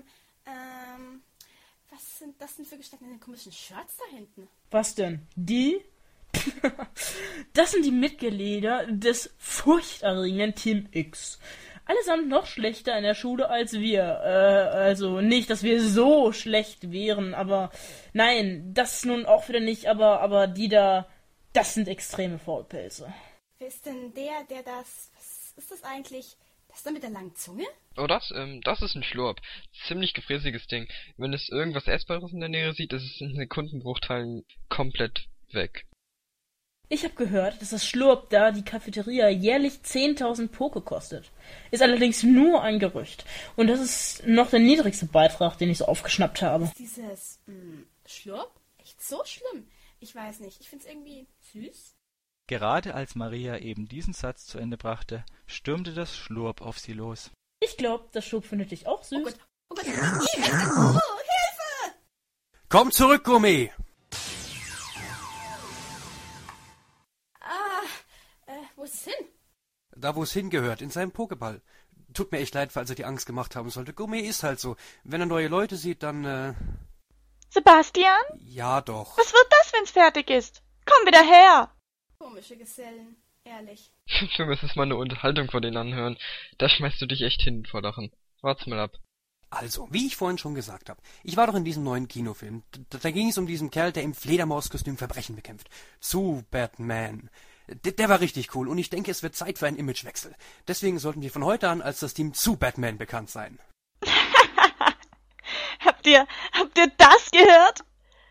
was sind das denn für gestandene komischen Shirts da hinten? Was denn? Die? Das sind die Mitglieder des furchterregenden Team X. Allesamt noch schlechter in der Schule als wir. Also nicht, dass wir so schlecht wären, aber nein, das nun auch wieder nicht, aber die da, das sind extreme Faulpelze. Wer ist denn der das, was ist das eigentlich? Das da mit der langen Zunge? Oh, das ist ein Schlurp. Ziemlich gefräßiges Ding. Wenn es irgendwas Essbares in der Nähe sieht, ist es in Sekundenbruchteilen komplett weg. Ich habe gehört, dass das Schlurp da die Cafeteria jährlich 10.000 Poke kostet. Ist allerdings nur ein Gerücht. Und das ist noch der niedrigste Beitrag, den ich so aufgeschnappt habe. Ist dieses Schlurp echt so schlimm? Ich weiß nicht, ich find's irgendwie süß. Gerade als Maria eben diesen Satz zu Ende brachte, stürmte das Schlurp auf sie los. Ich glaube, das Schlurp findet dich auch süß. Oh Gott. Hilfe! Komm zurück, Gummi! Wo ist es hin? Da, wo es hingehört, in seinem Pokéball. Tut mir echt leid, falls er die Angst gemacht haben sollte. Gummi ist halt so. Wenn er neue Leute sieht, dann, Sebastian? Ja, doch. Was wird das, wenn's fertig ist? Komm wieder her! Komische Gesellen, ehrlich. Du müsstest mal eine Unterhaltung von denen anhören. Da schmeißt du dich echt hin vor Lachen. Wart's mal ab. Also, wie ich vorhin schon gesagt habe, ich war doch in diesem neuen Kinofilm. Da ging es um diesen Kerl, der im Fledermauskostüm Verbrechen bekämpft. Zu Batman. Der war richtig cool und ich denke, es wird Zeit für einen Imagewechsel. Deswegen sollten wir von heute an als das Team zu Batman bekannt sein. Habt ihr das gehört?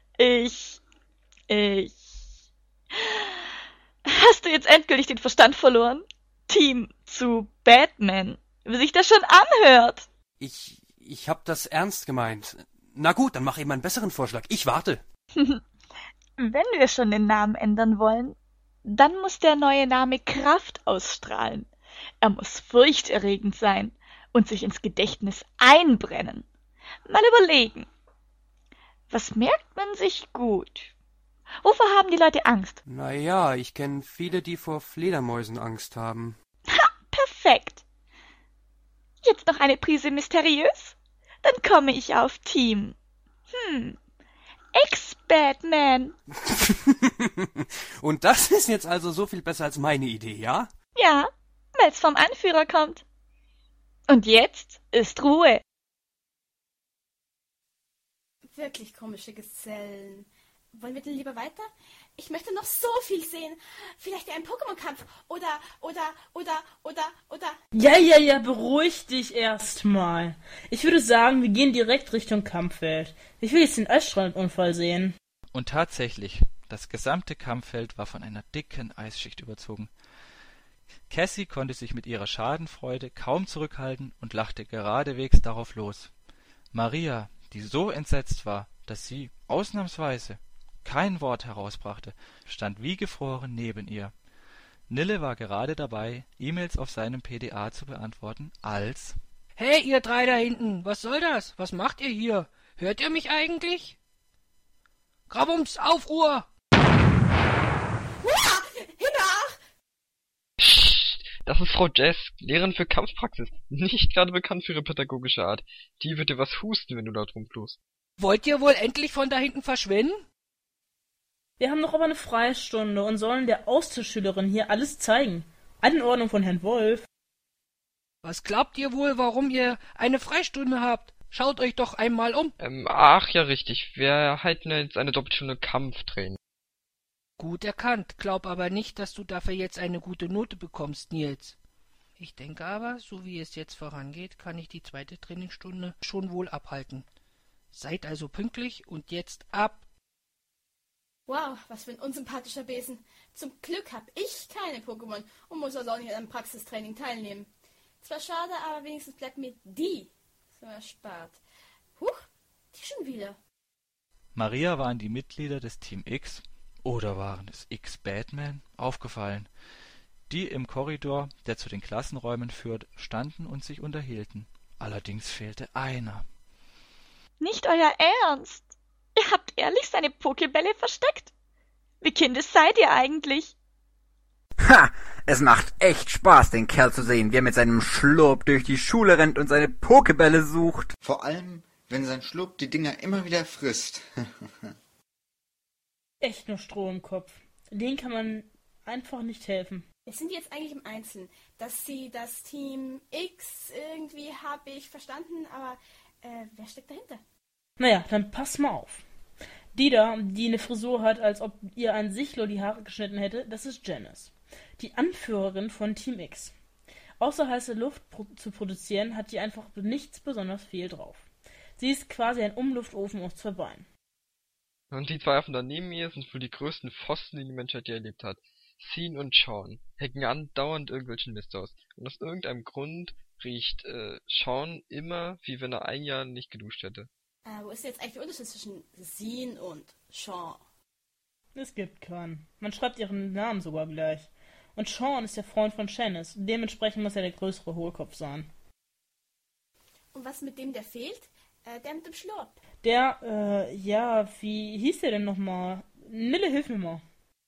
Hast du jetzt endgültig den Verstand verloren? Team zu Batman. Wie sich das schon anhört. Ich hab das ernst gemeint. Na gut, dann mach eben einen besseren Vorschlag. Ich warte. Wenn wir schon den Namen ändern wollen, dann muss der neue Name Kraft ausstrahlen. Er muss furchterregend sein und sich ins Gedächtnis einbrennen. Mal überlegen. Was merkt man sich gut? Wovor haben die Leute Angst? Naja, ich kenne viele, die vor Fledermäusen Angst haben. Ha, perfekt. Jetzt noch eine Prise mysteriös? Dann komme ich auf Team. Ex-Batman. Und das ist jetzt also so viel besser als meine Idee, ja? Ja, weil's vom Anführer kommt. Und jetzt ist Ruhe. Wirklich komische Gesellen. Wollen wir denn lieber weiter? Ich möchte noch so viel sehen. Vielleicht ein Pokémon-Kampf oder. Ja, beruhig dich erstmal. Ich würde sagen, wir gehen direkt Richtung Kampffeld. Ich will jetzt den Eisstrandunfall sehen. Und tatsächlich, das gesamte Kampffeld war von einer dicken Eisschicht überzogen. Cassie konnte sich mit ihrer Schadenfreude kaum zurückhalten und lachte geradewegs darauf los. Maria, die so entsetzt war, dass sie ausnahmsweise kein Wort herausbrachte, stand wie gefroren neben ihr. Nille war gerade dabei, E-Mails auf seinem PDA zu beantworten, als... Hey, ihr drei da hinten, was soll das? Was macht ihr hier? Hört ihr mich eigentlich? Grabums, Aufruhr! Das ist Frau Jess, Lehrerin für Kampfpraxis, nicht gerade bekannt für ihre pädagogische Art. Die wird dir was husten, wenn du laut rumfluchst. Wollt ihr wohl endlich von da hinten verschwinden? Wir haben noch aber eine Freistunde und sollen der Austauschschülerin hier alles zeigen. Anordnung von Herrn Wolf. Was glaubt ihr wohl, warum ihr eine Freistunde habt? Schaut euch doch einmal um. Ach ja, richtig. Wir halten jetzt eine Doppelstunde Kampftraining. Gut erkannt. Glaub aber nicht, dass du dafür jetzt eine gute Note bekommst, Nils. Ich denke aber, so wie es jetzt vorangeht, kann ich die zweite Trainingsstunde schon wohl abhalten. Seid also pünktlich und jetzt ab. Wow, was für ein unsympathischer Besen. Zum Glück habe ich keine Pokémon und muss also auch nicht an einem Praxistraining teilnehmen. Zwar schade, aber wenigstens bleibt mir die so erspart. Huch, die schon wieder. Maria waren die Mitglieder des Team X, oder waren es X-Batman, aufgefallen. Die im Korridor, der zu den Klassenräumen führt, standen und sich unterhielten. Allerdings fehlte einer. Nicht euer Ernst? Ihr habt ehrlich seine Pokébälle versteckt? Wie kindisch seid ihr eigentlich? Ha! Es macht echt Spaß, den Kerl zu sehen, wie er mit seinem Schlurp durch die Schule rennt und seine Pokébälle sucht. Vor allem, wenn sein Schlurp die Dinger immer wieder frisst. Echt nur Stroh im Kopf. Den kann man einfach nicht helfen. Wir sind jetzt eigentlich im Einzelnen. Dass sie das Team X irgendwie habe ich verstanden, aber wer steckt dahinter? Naja, dann pass mal auf. Die da, die eine Frisur hat, als ob ihr ein Sichlo die Haare geschnitten hätte, das ist Janice. Die Anführerin von Team X. Außer heiße Luft zu produzieren, hat die einfach nichts besonders viel drauf. Sie ist quasi ein Umluftofen auf 2 Beinen. Und die zwei Affen daneben mir sind wohl die größten Pfosten, die die Menschheit je erlebt hat. Sean und Sean hecken andauernd irgendwelchen Mist aus. Und aus irgendeinem Grund riecht Sean immer, wie wenn er 1 Jahr nicht geduscht hätte. Wo ist jetzt eigentlich der Unterschied zwischen Sean und Sean? Es gibt keinen. Man schreibt ihren Namen sogar gleich. Und Sean ist der Freund von Janice. Dementsprechend muss er der größere Hohlkopf sein. Und was mit dem, der fehlt? Der mit dem Schlurp. Der, wie hieß der denn nochmal? Nille, hilf mir mal.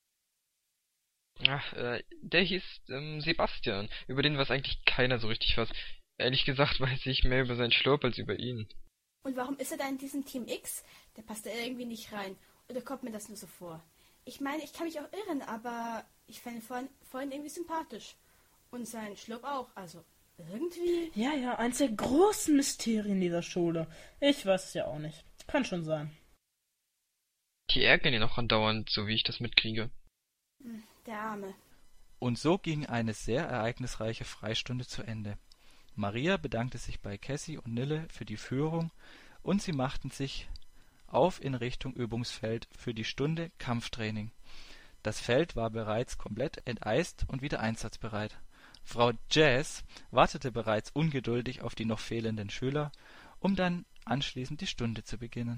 Ach, der hieß Sebastian. Über den weiß eigentlich keiner so richtig was. Ehrlich gesagt weiß ich mehr über seinen Schlurp als über ihn. Und warum ist er da in diesem Team X? Der passt da irgendwie nicht rein. Oder kommt mir das nur so vor? Ich meine, ich kann mich auch irren, aber ich fand ihn vorhin irgendwie sympathisch. Und seinen Schlurp auch, also irgendwie... Ja, eins der großen Mysterien dieser Schule. Ich weiß es ja auch nicht. Kann schon sein. Die ärgern ihn auch andauernd, so wie ich das mitkriege. Der Arme. Und so ging eine sehr ereignisreiche Freistunde zu Ende. Maria bedankte sich bei Cassie und Nille für die Führung und sie machten sich auf in Richtung Übungsfeld für die Stunde Kampftraining. Das Feld war bereits komplett enteist und wieder einsatzbereit. Frau Jazz wartete bereits ungeduldig auf die noch fehlenden Schüler, um dann anschließend die Stunde zu beginnen.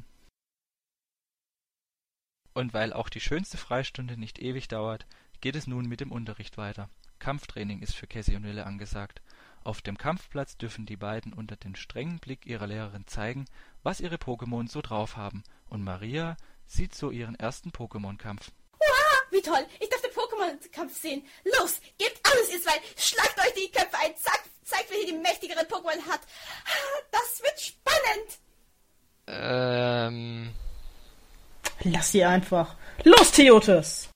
Und weil auch die schönste Freistunde nicht ewig dauert, geht es nun mit dem Unterricht weiter. Kampftraining ist für Cassie und Nille angesagt. Auf dem Kampfplatz dürfen die beiden unter dem strengen Blick ihrer Lehrerin zeigen, was ihre Pokémon so drauf haben. Und Maria sieht so ihren ersten Pokémon-Kampf. Wow, wie toll! Ich darf den Pokémon-Kampf sehen. Los, gebt alles, ihr zwei! Schlagt euch die Köpfe ein! Zeigt, wer hier die mächtigeren Pokémon hat! Das wird spannend! Lass sie einfach. Los, Theotis!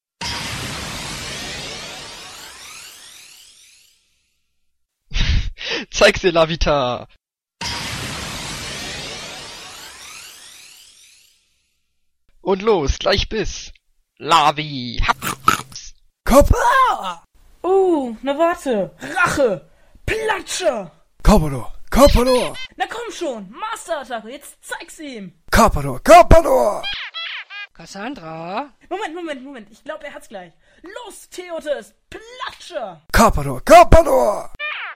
Zeig's dir, Lavita! Und los, gleich Biss. Lavi. Kopf! Na warte. Rache! Platscher! Carpador! Carpador! Na komm schon, Masterattacke, jetzt zeig's ihm! Carpador! Carpador! Cassandra? Moment, ich glaube, er hat's gleich. Los, Theotes, Platscher! Carpador! Carpador!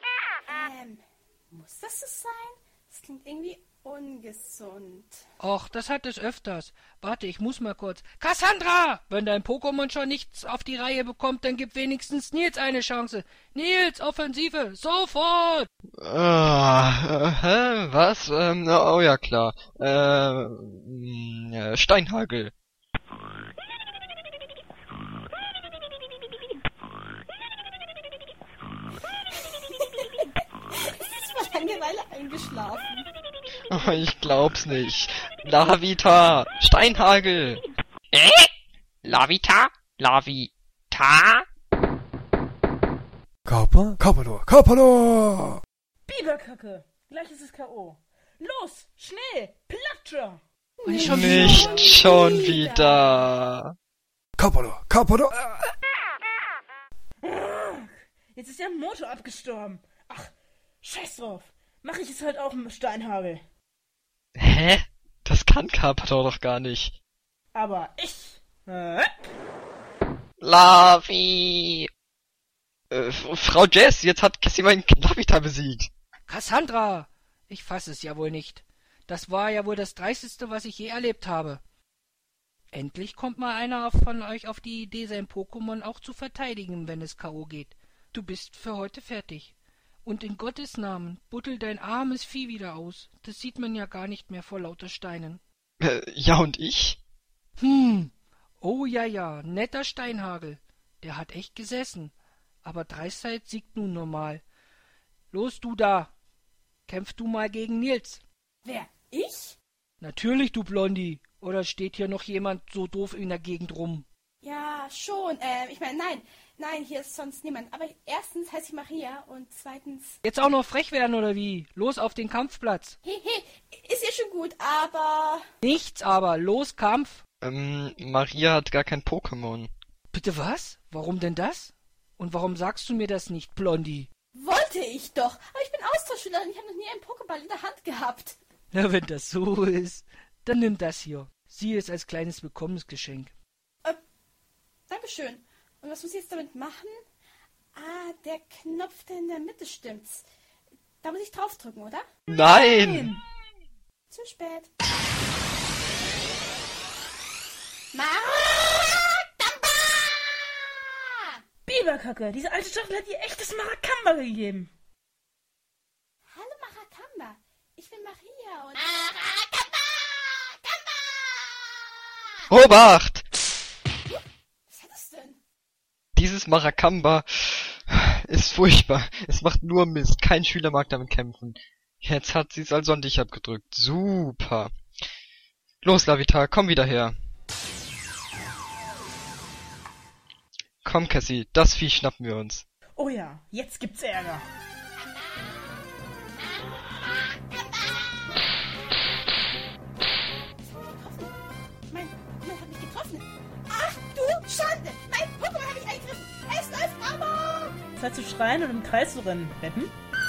Muss das so sein? Das klingt irgendwie ungesund. Och, das hat es öfters. Warte, ich muss mal kurz. Cassandra! Wenn dein Pokémon schon nichts auf die Reihe bekommt, dann gib wenigstens Nils eine Chance. Nils, Offensive, sofort! Was? Oh ja, klar. Steinhagel. Ist vor Langeweile eingeschlafen. Oh, ich glaub's nicht. Lavita! Steinhagel! Lavita? Lavita? Carpador! Carpador! Biberkacke! Gleich ist es K.O. Los, Schnee, Platscher! Nicht schon wieder. Carpador! Carpador! Jetzt ist der Motor abgestorben. Ach, scheiß drauf. Mach ich es halt auch mit Steinhagel. Hä? Das kann Carpador doch gar nicht. Aber ich... Lavi! Frau Jess, jetzt hat Cassie meinen Lavita besiegt. Cassandra! Ich fasse es ja wohl nicht. Das war ja wohl das Dreisteste, was ich je erlebt habe. Endlich kommt mal einer von euch auf die Idee, sein Pokémon auch zu verteidigen, wenn es K.O. geht. Du bist für heute fertig. Und in Gottes Namen, buddel dein armes Vieh wieder aus. Das sieht man ja gar nicht mehr vor lauter Steinen. Ja, und ich? Oh ja, netter Steinhagel. Der hat echt gesessen. Aber Dreistheit siegt nun normal. Los, du da. Kämpf du mal gegen Nils. Wer? Ich? Natürlich, du Blondie. Oder steht hier noch jemand so doof in der Gegend rum? Ja, schon. Ich meine, nein, hier ist sonst niemand. Aber erstens heiße ich Maria und zweitens... Jetzt auch noch frech werden, oder wie? Los auf den Kampfplatz. Hey, ist ja schon gut, aber... Nichts aber, los, Kampf. Maria hat gar kein Pokémon. Bitte was? Warum denn das? Und warum sagst du mir das nicht, Blondie? Wollte ich doch, aber ich bin Austauschschülerin, ich habe noch nie einen Pokéball in der Hand gehabt. Na, wenn das so ist, dann nimm das hier. Sieh es als kleines Willkommensgeschenk. Dankeschön. Und was muss ich jetzt damit machen? Der Knopf, der in der Mitte stimmt. Da muss ich draufdrücken, oder? Nein! Zu spät. Biberkacke, diese alte Schachtel hat dir echtes Marakamba gegeben. Hallo Marakamba, ich bin Maria und... Obacht! Was hat es denn? Dieses Marakamba ist furchtbar. Es macht nur Mist. Kein Schüler mag damit kämpfen. Jetzt hat sie es also an dich abgedrückt. Super. Los, Lavita, komm wieder her. Komm, Cassie, das Vieh schnappen wir uns. Oh ja, jetzt gibt's Ärger. Mein Pokémon hat mich getroffen. Ach du Schande! Mein Pokémon hat mich eingegriffen. Es läuft amok! Zeit zu schreien und im Kreis zu rennen. Retten?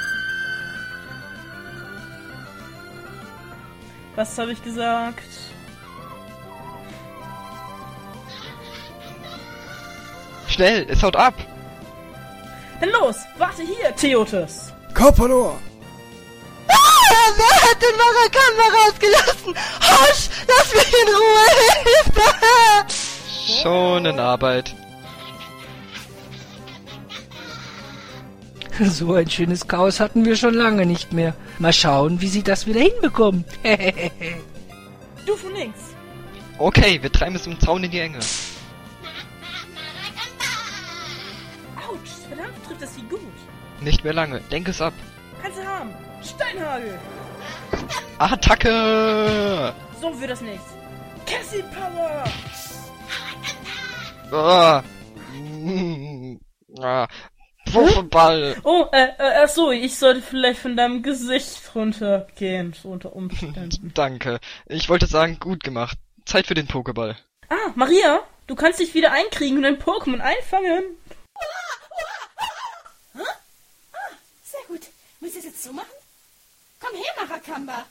Was habe ich gesagt? Schnell, es haut ab! Dann los, warte hier, Theotes! Carpador! Wer hat den Marakamba rausgelassen? Husch, lass mich in Ruhe! Hilfe! Schon in Arbeit. So ein schönes Chaos hatten wir schon lange nicht mehr. Mal schauen, wie sie das wieder hinbekommen. Du von links. Okay, wir treiben es im Zaun in die Enge. Autsch, verdammt trifft das sie gut. Nicht mehr lange, lenk es ab. Kannst du haben. Steinhagel. Attacke! So wird das nichts. Cassie Power! Wurfball! Oh, ach so, ich sollte vielleicht von deinem Gesicht runtergehen, so unter Umständen. Danke. Ich wollte sagen, gut gemacht. Zeit für den Pokéball. Ah, Maria, du kannst dich wieder einkriegen und ein Pokémon einfangen. Sehr gut. Muss ich das jetzt so machen? Komm her, Marakamba.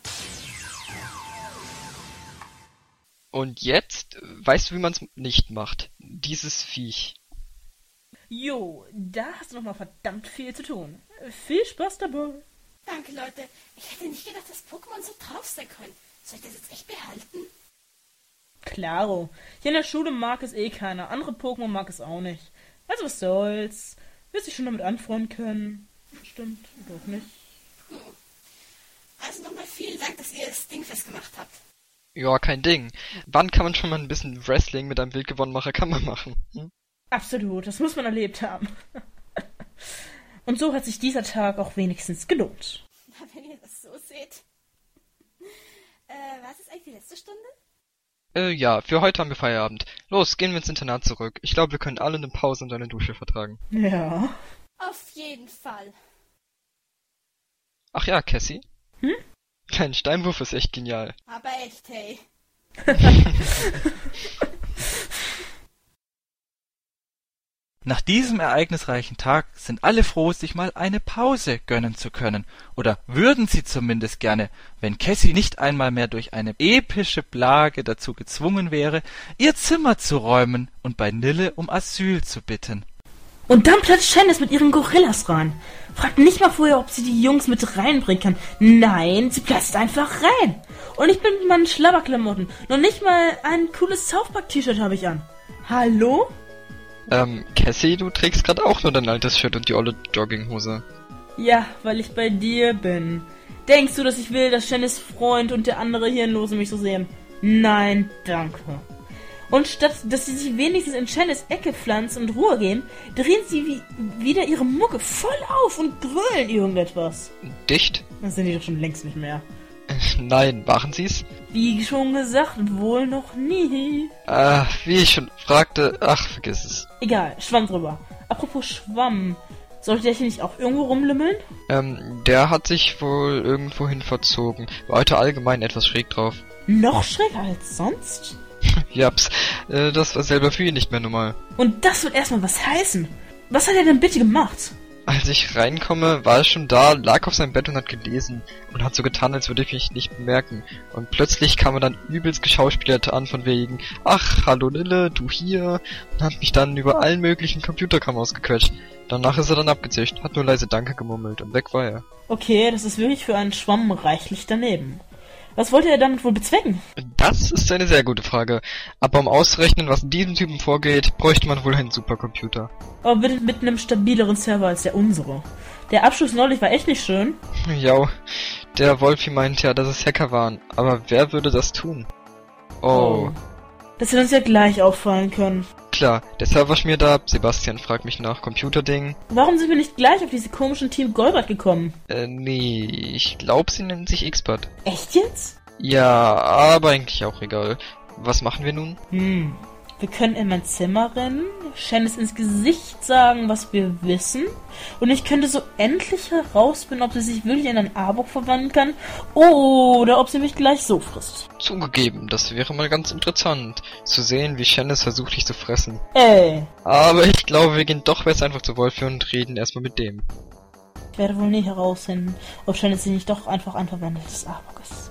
Und jetzt weißt du, wie man's nicht macht. Dieses Viech. Jo, da hast du noch mal verdammt viel zu tun. Viel Spaß dabei. Danke, Leute. Ich hätte nicht gedacht, dass Pokémon so drauf sein können. Soll ich das jetzt echt behalten? Klaro. Hier in der Schule mag es eh keiner. Andere Pokémon mag es auch nicht. Also was soll's. Wirst dich schon damit anfreunden können. Stimmt, doch nicht. Also nochmal vielen Dank, dass ihr das Ding festgemacht habt. Ja, kein Ding. Wann kann man schon mal ein bisschen Wrestling mit einem wildgewonnenmacher Kammer machen? Hm? Absolut, das muss man erlebt haben. Und so hat sich dieser Tag auch wenigstens gelohnt. Na, wenn ihr das so seht. Was ist eigentlich die letzte Stunde? Ja, für heute haben wir Feierabend. Los, gehen wir ins Internat zurück. Ich glaube, wir können alle eine Pause und eine Dusche vertragen. Ja. Auf jeden Fall. Ach ja, Cassie? Dein Steinwurf ist echt genial. Aber echt, hey. Nach diesem ereignisreichen Tag sind alle froh, sich mal eine Pause gönnen zu können. Oder würden sie zumindest gerne, wenn Cassie nicht einmal mehr durch eine epische Plage dazu gezwungen wäre, ihr Zimmer zu räumen und bei Nille um Asyl zu bitten. Und dann platzt Shannis mit ihren Gorillas rein. Fragt nicht mal vorher, ob sie die Jungs mit reinbringen kann. Nein, sie platzt einfach rein. Und ich bin mit meinen Schlabberklamotten. Noch nicht mal ein cooles South Park-T-Shirt habe ich an. Hallo? Cassie, du trägst gerade auch nur dein altes Shirt und die olle Jogginghose. Ja, weil ich bei dir bin. Denkst du, dass ich will, dass Shannis Freund und der andere Hirnlose mich so sehen? Nein, danke. Und statt, dass sie sich wenigstens in Shannis Ecke pflanzen und Ruhe geben, drehen sie wieder ihre Mucke voll auf und brüllen irgendetwas. Dicht? Das sind die doch schon längst nicht mehr. Nein, machen sie's? Wie schon gesagt, wohl noch nie. Wie ich schon fragte, vergiss es. Egal, Schwamm drüber. Apropos Schwamm, sollte der hier nicht auch irgendwo rumlümmeln? Der hat sich wohl irgendwohin verzogen. War heute allgemein etwas schräg drauf. Noch schräger als sonst? Japs, das war selber für ihn nicht mehr normal. Und das wird erstmal was heißen. Was hat er denn bitte gemacht? Als ich reinkomme, war er schon da, lag auf seinem Bett und hat gelesen und hat so getan, als würde ich mich nicht bemerken. Und plötzlich kam er dann übelst geschauspielert an von wegen, ach, hallo Nille, du hier, und hat mich dann über allen möglichen Computerkram ausgequetscht. Danach ist er dann abgezischt, hat nur leise Danke gemurmelt und weg war er. Okay, das ist wirklich für einen Schwamm reichlich daneben. Was wollte er damit wohl bezwecken? Das ist eine sehr gute Frage. Aber um auszurechnen, was in diesem Typen vorgeht, bräuchte man wohl einen Supercomputer. Aber bitte mit einem stabileren Server als der unsere. Der Abschluss neulich war echt nicht schön. Ja, der Wolfi meint ja, dass es Hacker waren. Aber wer würde das tun? Oh. Das hätte uns ja gleich auffallen können. Klar, der Server schmiert ab, Sebastian fragt mich nach Computerdingen. Warum sind wir nicht gleich auf diese komischen Team Golbert gekommen? Nee, ich glaube, sie nennen sich Expert. Echt jetzt? Ja, aber eigentlich auch egal. Was machen wir nun? Wir können in mein Zimmer rennen, Shannis ins Gesicht sagen, was wir wissen, und ich könnte so endlich herausfinden, ob sie sich wirklich in ein Arbok verwandeln kann, oder ob sie mich gleich so frisst. Zugegeben, das wäre mal ganz interessant, zu sehen, wie Shannis versucht, dich zu fressen. Aber ich glaube, wir gehen doch besser einfach zu Wolfi und reden erstmal mit dem. Ich werde wohl nie herausfinden, ob Shannis sich nicht doch einfach ein verwandeltes Arbok ist.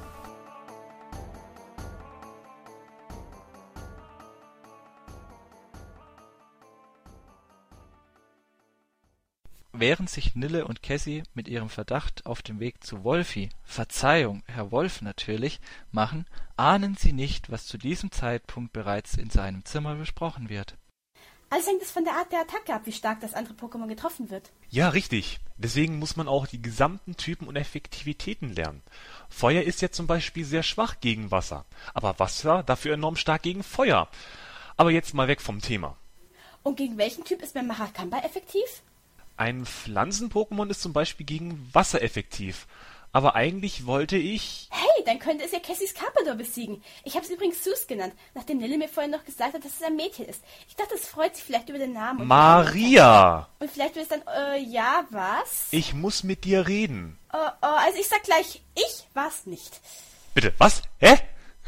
Während sich Nille und Cassie mit ihrem Verdacht auf dem Weg zu Wolfi, Verzeihung, Herr Wolf natürlich, machen, ahnen sie nicht, was zu diesem Zeitpunkt bereits in seinem Zimmer besprochen wird. Alles hängt es von der Art der Attacke ab, wie stark das andere Pokémon getroffen wird. Ja, richtig. Deswegen muss man auch die gesamten Typen und Effektivitäten lernen. Feuer ist ja zum Beispiel sehr schwach gegen Wasser, aber Wasser dafür enorm stark gegen Feuer. Aber jetzt mal weg vom Thema. Und gegen welchen Typ ist mein Marakamba effektiv? Ein Pflanzen-Pokémon ist zum Beispiel gegen Wasser effektiv. Aber eigentlich wollte ich... Hey, dann könnte es ja Cassies Carpador besiegen. Ich habe es übrigens Sus genannt, nachdem Nille mir vorhin noch gesagt hat, dass es ein Mädchen ist. Ich dachte, es freut sich vielleicht über den Namen. Maria! Und vielleicht wird es dann, ja, was? Ich muss mit dir reden. Also ich sag gleich, ich war's nicht. Bitte, was? Hä?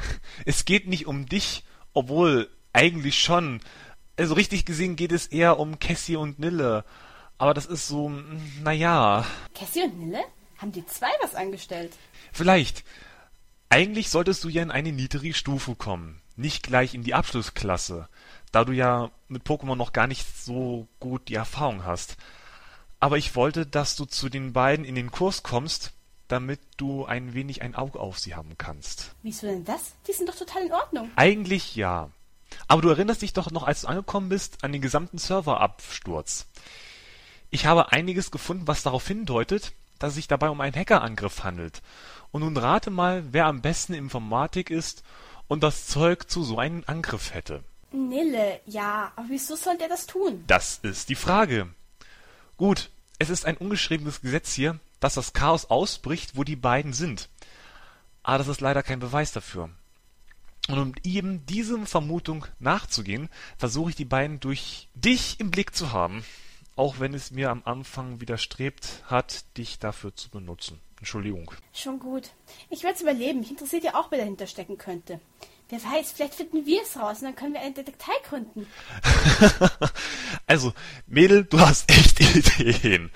Es geht nicht um dich, obwohl eigentlich schon. Also richtig gesehen geht es eher um Cassie und Nille. Aber das ist so, naja. Cassie und Nille? Haben die zwei was angestellt? Vielleicht. Eigentlich solltest du ja in eine niedrige Stufe kommen. Nicht gleich in die Abschlussklasse. Da du ja mit Pokémon noch gar nicht so gut die Erfahrung hast. Aber ich wollte, dass du zu den beiden in den Kurs kommst, damit du ein wenig ein Auge auf sie haben kannst. Wieso denn das? Die sind doch total in Ordnung. Eigentlich ja. Aber du erinnerst dich doch noch, als du angekommen bist, an den gesamten Serverabsturz. Ich habe einiges gefunden, was darauf hindeutet, dass es sich dabei um einen Hackerangriff handelt. Und nun rate mal, wer am besten in Informatik ist und das Zeug zu so einem Angriff hätte. Nille, ja, aber wieso soll der das tun? Das ist die Frage. Gut, es ist ein ungeschriebenes Gesetz hier, dass das Chaos ausbricht, wo die beiden sind. Aber das ist leider kein Beweis dafür. Und um eben diesem Vermutung nachzugehen, versuche ich die beiden durch dich im Blick zu haben. Auch wenn es mir am Anfang widerstrebt hat, dich dafür zu benutzen. Entschuldigung. Schon gut. Ich werde es überleben. Mich interessiert ja auch, wer dahinter stecken könnte. Wer weiß, vielleicht finden wir es raus und dann können wir eine Detektei gründen. Also, Mädel, du hast echt Ideen.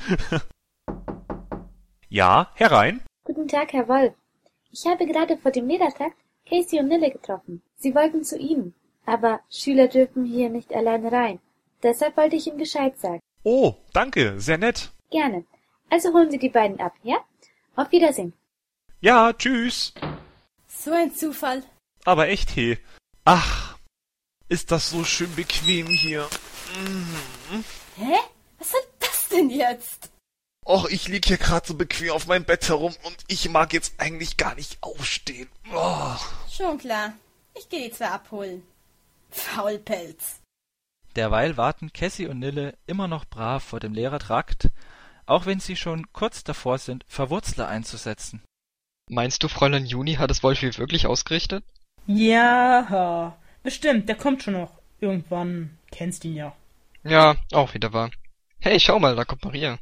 Ja, herein. Guten Tag, Herr Wolf. Ich habe gerade vor dem Lehrertag Casey und Nille getroffen. Sie wollten zu Ihnen, aber Schüler dürfen hier nicht alleine rein. Deshalb wollte ich Ihnen Bescheid sagen. Oh, danke, sehr nett. Gerne. Also holen Sie die beiden ab, ja? Auf Wiedersehen. Ja, tschüss. So ein Zufall. Aber echt, he. Ach, ist das so schön bequem hier. Hä? Was soll das denn jetzt? Och, ich lieg hier gerade so bequem auf meinem Bett herum und ich mag jetzt eigentlich gar nicht aufstehen. Oh. Schon klar. Ich gehe die zwei abholen. Faulpelz. Derweil warten Cassie und Nille immer noch brav vor dem Lehrertrakt, auch wenn sie schon kurz davor sind, Verwurzler einzusetzen. Meinst du, Fräulein Juni hat es Wolfi wirklich ausgerichtet? Ja, bestimmt, der kommt schon noch. Irgendwann. Kennst ihn ja. Ja, auch wieder wahr. Hey, schau mal, da kommt Maria.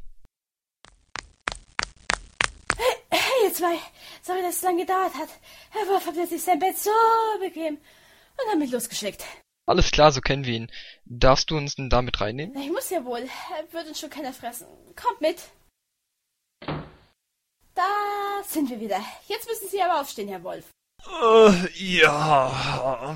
Hey, ihr zwei. Sorry, dass es lang gedauert hat. Herr Wolf hat plötzlich sein Bett so bequem und hat mich losgeschickt. Alles klar, so kennen wir ihn. Darfst du uns denn damit reinnehmen? Ich muss ja wohl. Wird uns schon keiner fressen. Kommt mit. Da sind wir wieder. Jetzt müssen Sie aber aufstehen, Herr Wolf. Ja.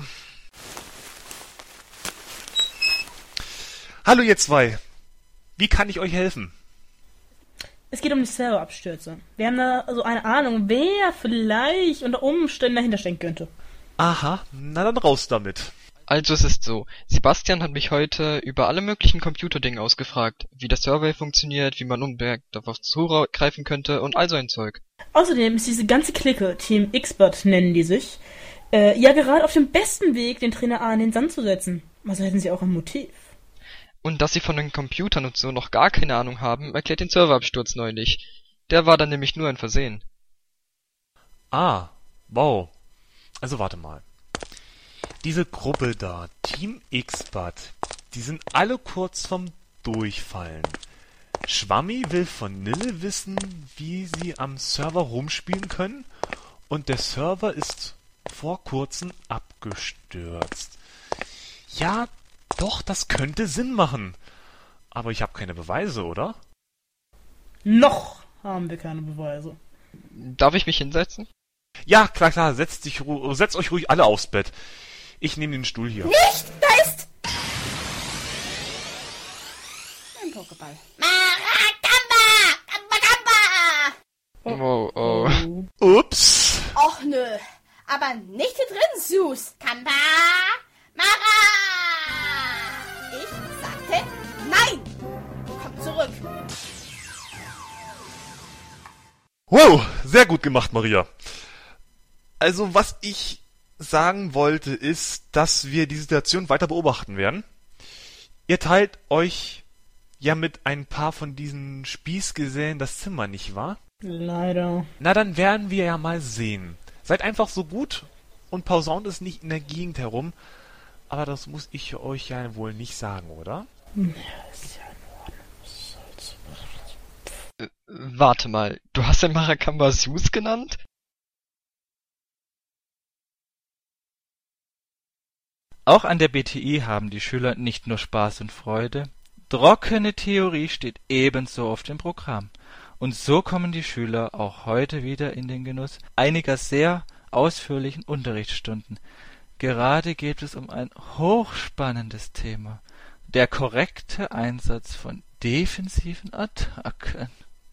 Hallo ihr zwei. Wie kann ich euch helfen? Es geht um die Serverabstürze. Wir haben da so eine Ahnung, wer vielleicht unter Umständen dahinter stecken könnte. Aha, na dann raus damit. Also es ist so, Sebastian hat mich heute über alle möglichen Computerdinge ausgefragt, wie der Survey funktioniert, wie man unbemerkt darauf zugreifen könnte und all so ein Zeug. Außerdem ist diese ganze Clique, Team Expert nennen die sich, ja gerade auf dem besten Weg, den Trainer A in den Sand zu setzen. Also hätten sie auch ein Motiv. Und dass sie von den Computern und so noch gar keine Ahnung haben, erklärt den Serverabsturz neulich. Der war dann nämlich nur ein Versehen. Ah, wow. Also warte mal. Diese Gruppe da, Team Expert, die sind alle kurz vorm Durchfallen. Schwammi will von Nille wissen, wie sie am Server rumspielen können, und der Server ist vor kurzem abgestürzt. Ja, doch, das könnte Sinn machen. Aber ich habe keine Beweise, oder? Noch haben wir keine Beweise. Darf ich mich hinsetzen? Ja, klar, setzt euch ruhig alle aufs Bett. Ich nehme den Stuhl hier. Nicht! Da ist ein Pokéball. Marakamba! Oh, oh. Ups. Och nö, aber nicht hier drin, Sus. Kamba! Mara! Ich sagte nein! Komm zurück. Wow, sehr gut gemacht, Maria. Also, was ich sagen wollte, ist, dass wir die Situation weiter beobachten werden. Ihr teilt euch ja mit ein paar von diesen Spießgesellen das Zimmer, nicht wahr? Leider. Na, dann werden wir ja mal sehen. Seid einfach so gut und posaunt es nicht in der Gegend herum. Aber das muss ich euch ja wohl nicht sagen, oder? Warte mal, du hast den Marakamba Sus genannt? Auch an der BTI haben die Schüler nicht nur Spaß und Freude, trockene Theorie steht ebenso auf dem Programm. Und so kommen die Schüler auch heute wieder in den Genuss einiger sehr ausführlichen Unterrichtsstunden. Gerade geht es um ein hochspannendes Thema: der korrekte Einsatz von defensiven Attacken.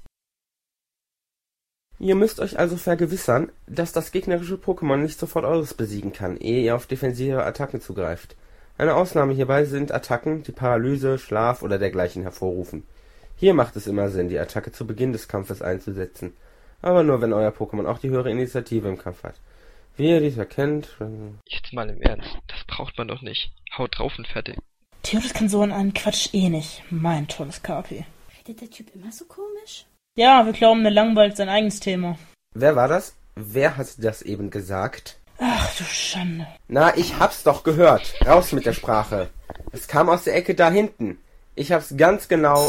Ihr müsst euch also vergewissern, dass das gegnerische Pokémon nicht sofort eures besiegen kann, ehe ihr auf defensive Attacken zugreift. Eine Ausnahme hierbei sind Attacken, die Paralyse, Schlaf oder dergleichen hervorrufen. Hier macht es immer Sinn, die Attacke zu Beginn des Kampfes einzusetzen, aber nur wenn euer Pokémon auch die höhere Initiative im Kampf hat. Wie ihr dies erkennt... Jetzt mal im Ernst, das braucht man doch nicht. Haut drauf und fertig. Theodis kann so einen Quatsch eh nicht. Mein tolles KP. Redet der Typ immer so komisch? Ja, wir glauben, der langweilt sein eigenes Thema. Wer war das? Wer hat das eben gesagt? Ach du Schande. Na, ich hab's doch gehört. Raus mit der Sprache. Es kam aus der Ecke da hinten. Ich hab's ganz genau...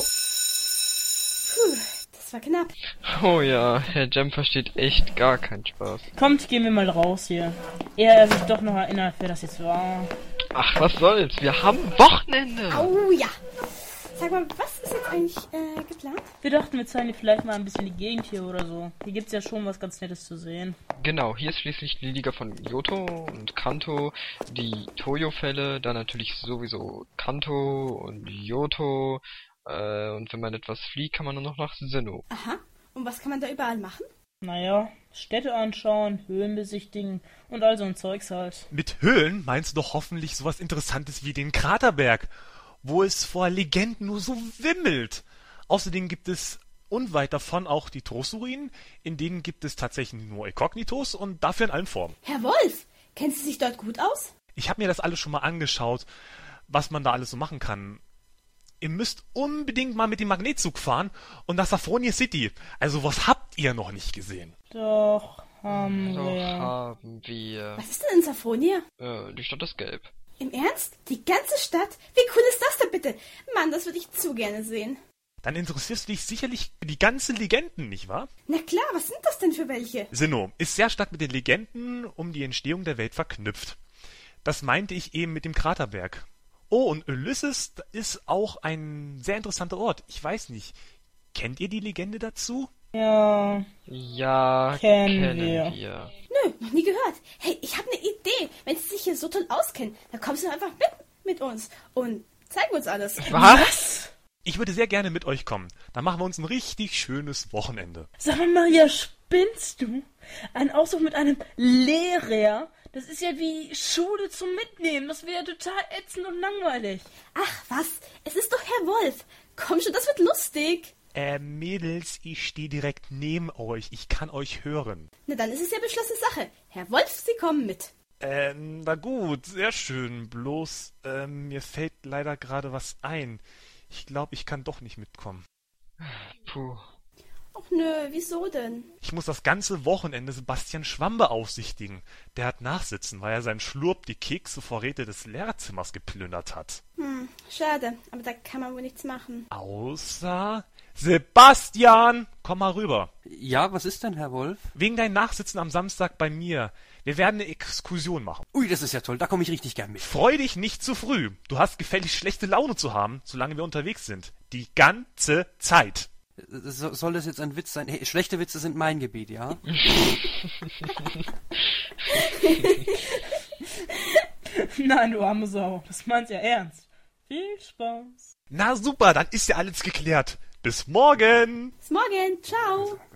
Puh, das war knapp. Oh ja, Herr Jem versteht echt gar keinen Spaß. Kommt, gehen wir mal raus hier. Ehe er sich doch noch erinnert, wer das jetzt war. Ach, was soll's? Wir haben Wochenende. Au ja. Sag mal, was ist jetzt eigentlich geplant? Wir dachten, wir zeigen dir vielleicht mal ein bisschen die Gegend hier oder so. Hier gibt's ja schon was ganz Nettes zu sehen. Genau, hier ist schließlich die Liga von Johto und Kanto, die Toyo-Fälle, dann natürlich sowieso Kanto und Johto, und wenn man etwas fliegt, kann man nur noch nach Sinnoh. Aha, und was kann man da überall machen? Naja, Städte anschauen, Höhlen besichtigen und all so ein Zeugs halt. Mit Höhlen meinst du doch hoffentlich sowas Interessantes wie den Kraterberg, wo es vor Legenden nur so wimmelt. Außerdem gibt es unweit davon auch die Trost-Ruinen, in denen gibt es tatsächlich nur Ekognitos und dafür in allen Formen. Herr Wolf, kennen Sie sich dort gut aus? Ich habe mir das alles schon mal angeschaut, was man da alles so machen kann. Ihr müsst unbedingt mal mit dem Magnetzug fahren und nach Saphronia City. Also was habt ihr noch nicht gesehen? Doch, haben wir. Was ist denn in Saphronia? Die Stadt ist gelb. Im Ernst? Die ganze Stadt? Wie cool ist das denn bitte? Mann, das würde ich zu gerne sehen. Dann interessierst du dich sicherlich für die ganzen Legenden, nicht wahr? Na klar, was sind das denn für welche? Sinnoh ist sehr stark mit den Legenden um die Entstehung der Welt verknüpft. Das meinte ich eben mit dem Kraterberg. Oh, und Ulysses ist auch ein sehr interessanter Ort. Ich weiß nicht, kennt ihr die Legende dazu? Ja. Ja, kennen wir. Nö, noch nie gehört. Hey, ich habe eine Idee. Wenn Sie sich hier so toll auskennen, dann kommst du einfach mit uns und zeigen uns alles. Was? Ich würde sehr gerne mit euch kommen. Dann machen wir uns ein richtig schönes Wochenende. Sag mal, Maria, spinnst du? Ein Ausflug mit einem Lehrer? Das ist ja wie Schule zum Mitnehmen. Das wäre ja total ätzend und langweilig. Ach was, es ist doch Herr Wolf. Komm schon, das wird lustig. Mädels, ich stehe direkt neben euch. Ich kann euch hören. Na, dann ist es ja beschlossene Sache. Herr Wolf, Sie kommen mit. Na gut, sehr schön. Bloß, mir fällt leider gerade was ein. Ich glaube, ich kann doch nicht mitkommen. Puh. Ach nö, wieso denn? Ich muss das ganze Wochenende Sebastian Schwamm beaufsichtigen. Der hat nachsitzen, weil er seinen Schlurp die Kekse Vorräte des Lehrerzimmers geplündert hat. Schade, aber da kann man wohl nichts machen. Außer... Sebastian, komm mal rüber. Ja, was ist denn, Herr Wolf? Wegen dein Nachsitzen am Samstag bei mir. Wir werden eine Exkursion machen. Ui, das ist ja toll, da komme ich richtig gern mit. Freu dich nicht zu früh. Du hast gefälligst schlechte Laune zu haben, solange wir unterwegs sind. Die ganze Zeit. Soll das jetzt ein Witz sein? Hey, schlechte Witze sind mein Gebiet, ja? Nein, du arme Sau, das meinst ja ernst. Viel Spaß. Na super, dann ist ja alles geklärt. Bis morgen. Bis morgen, ciao.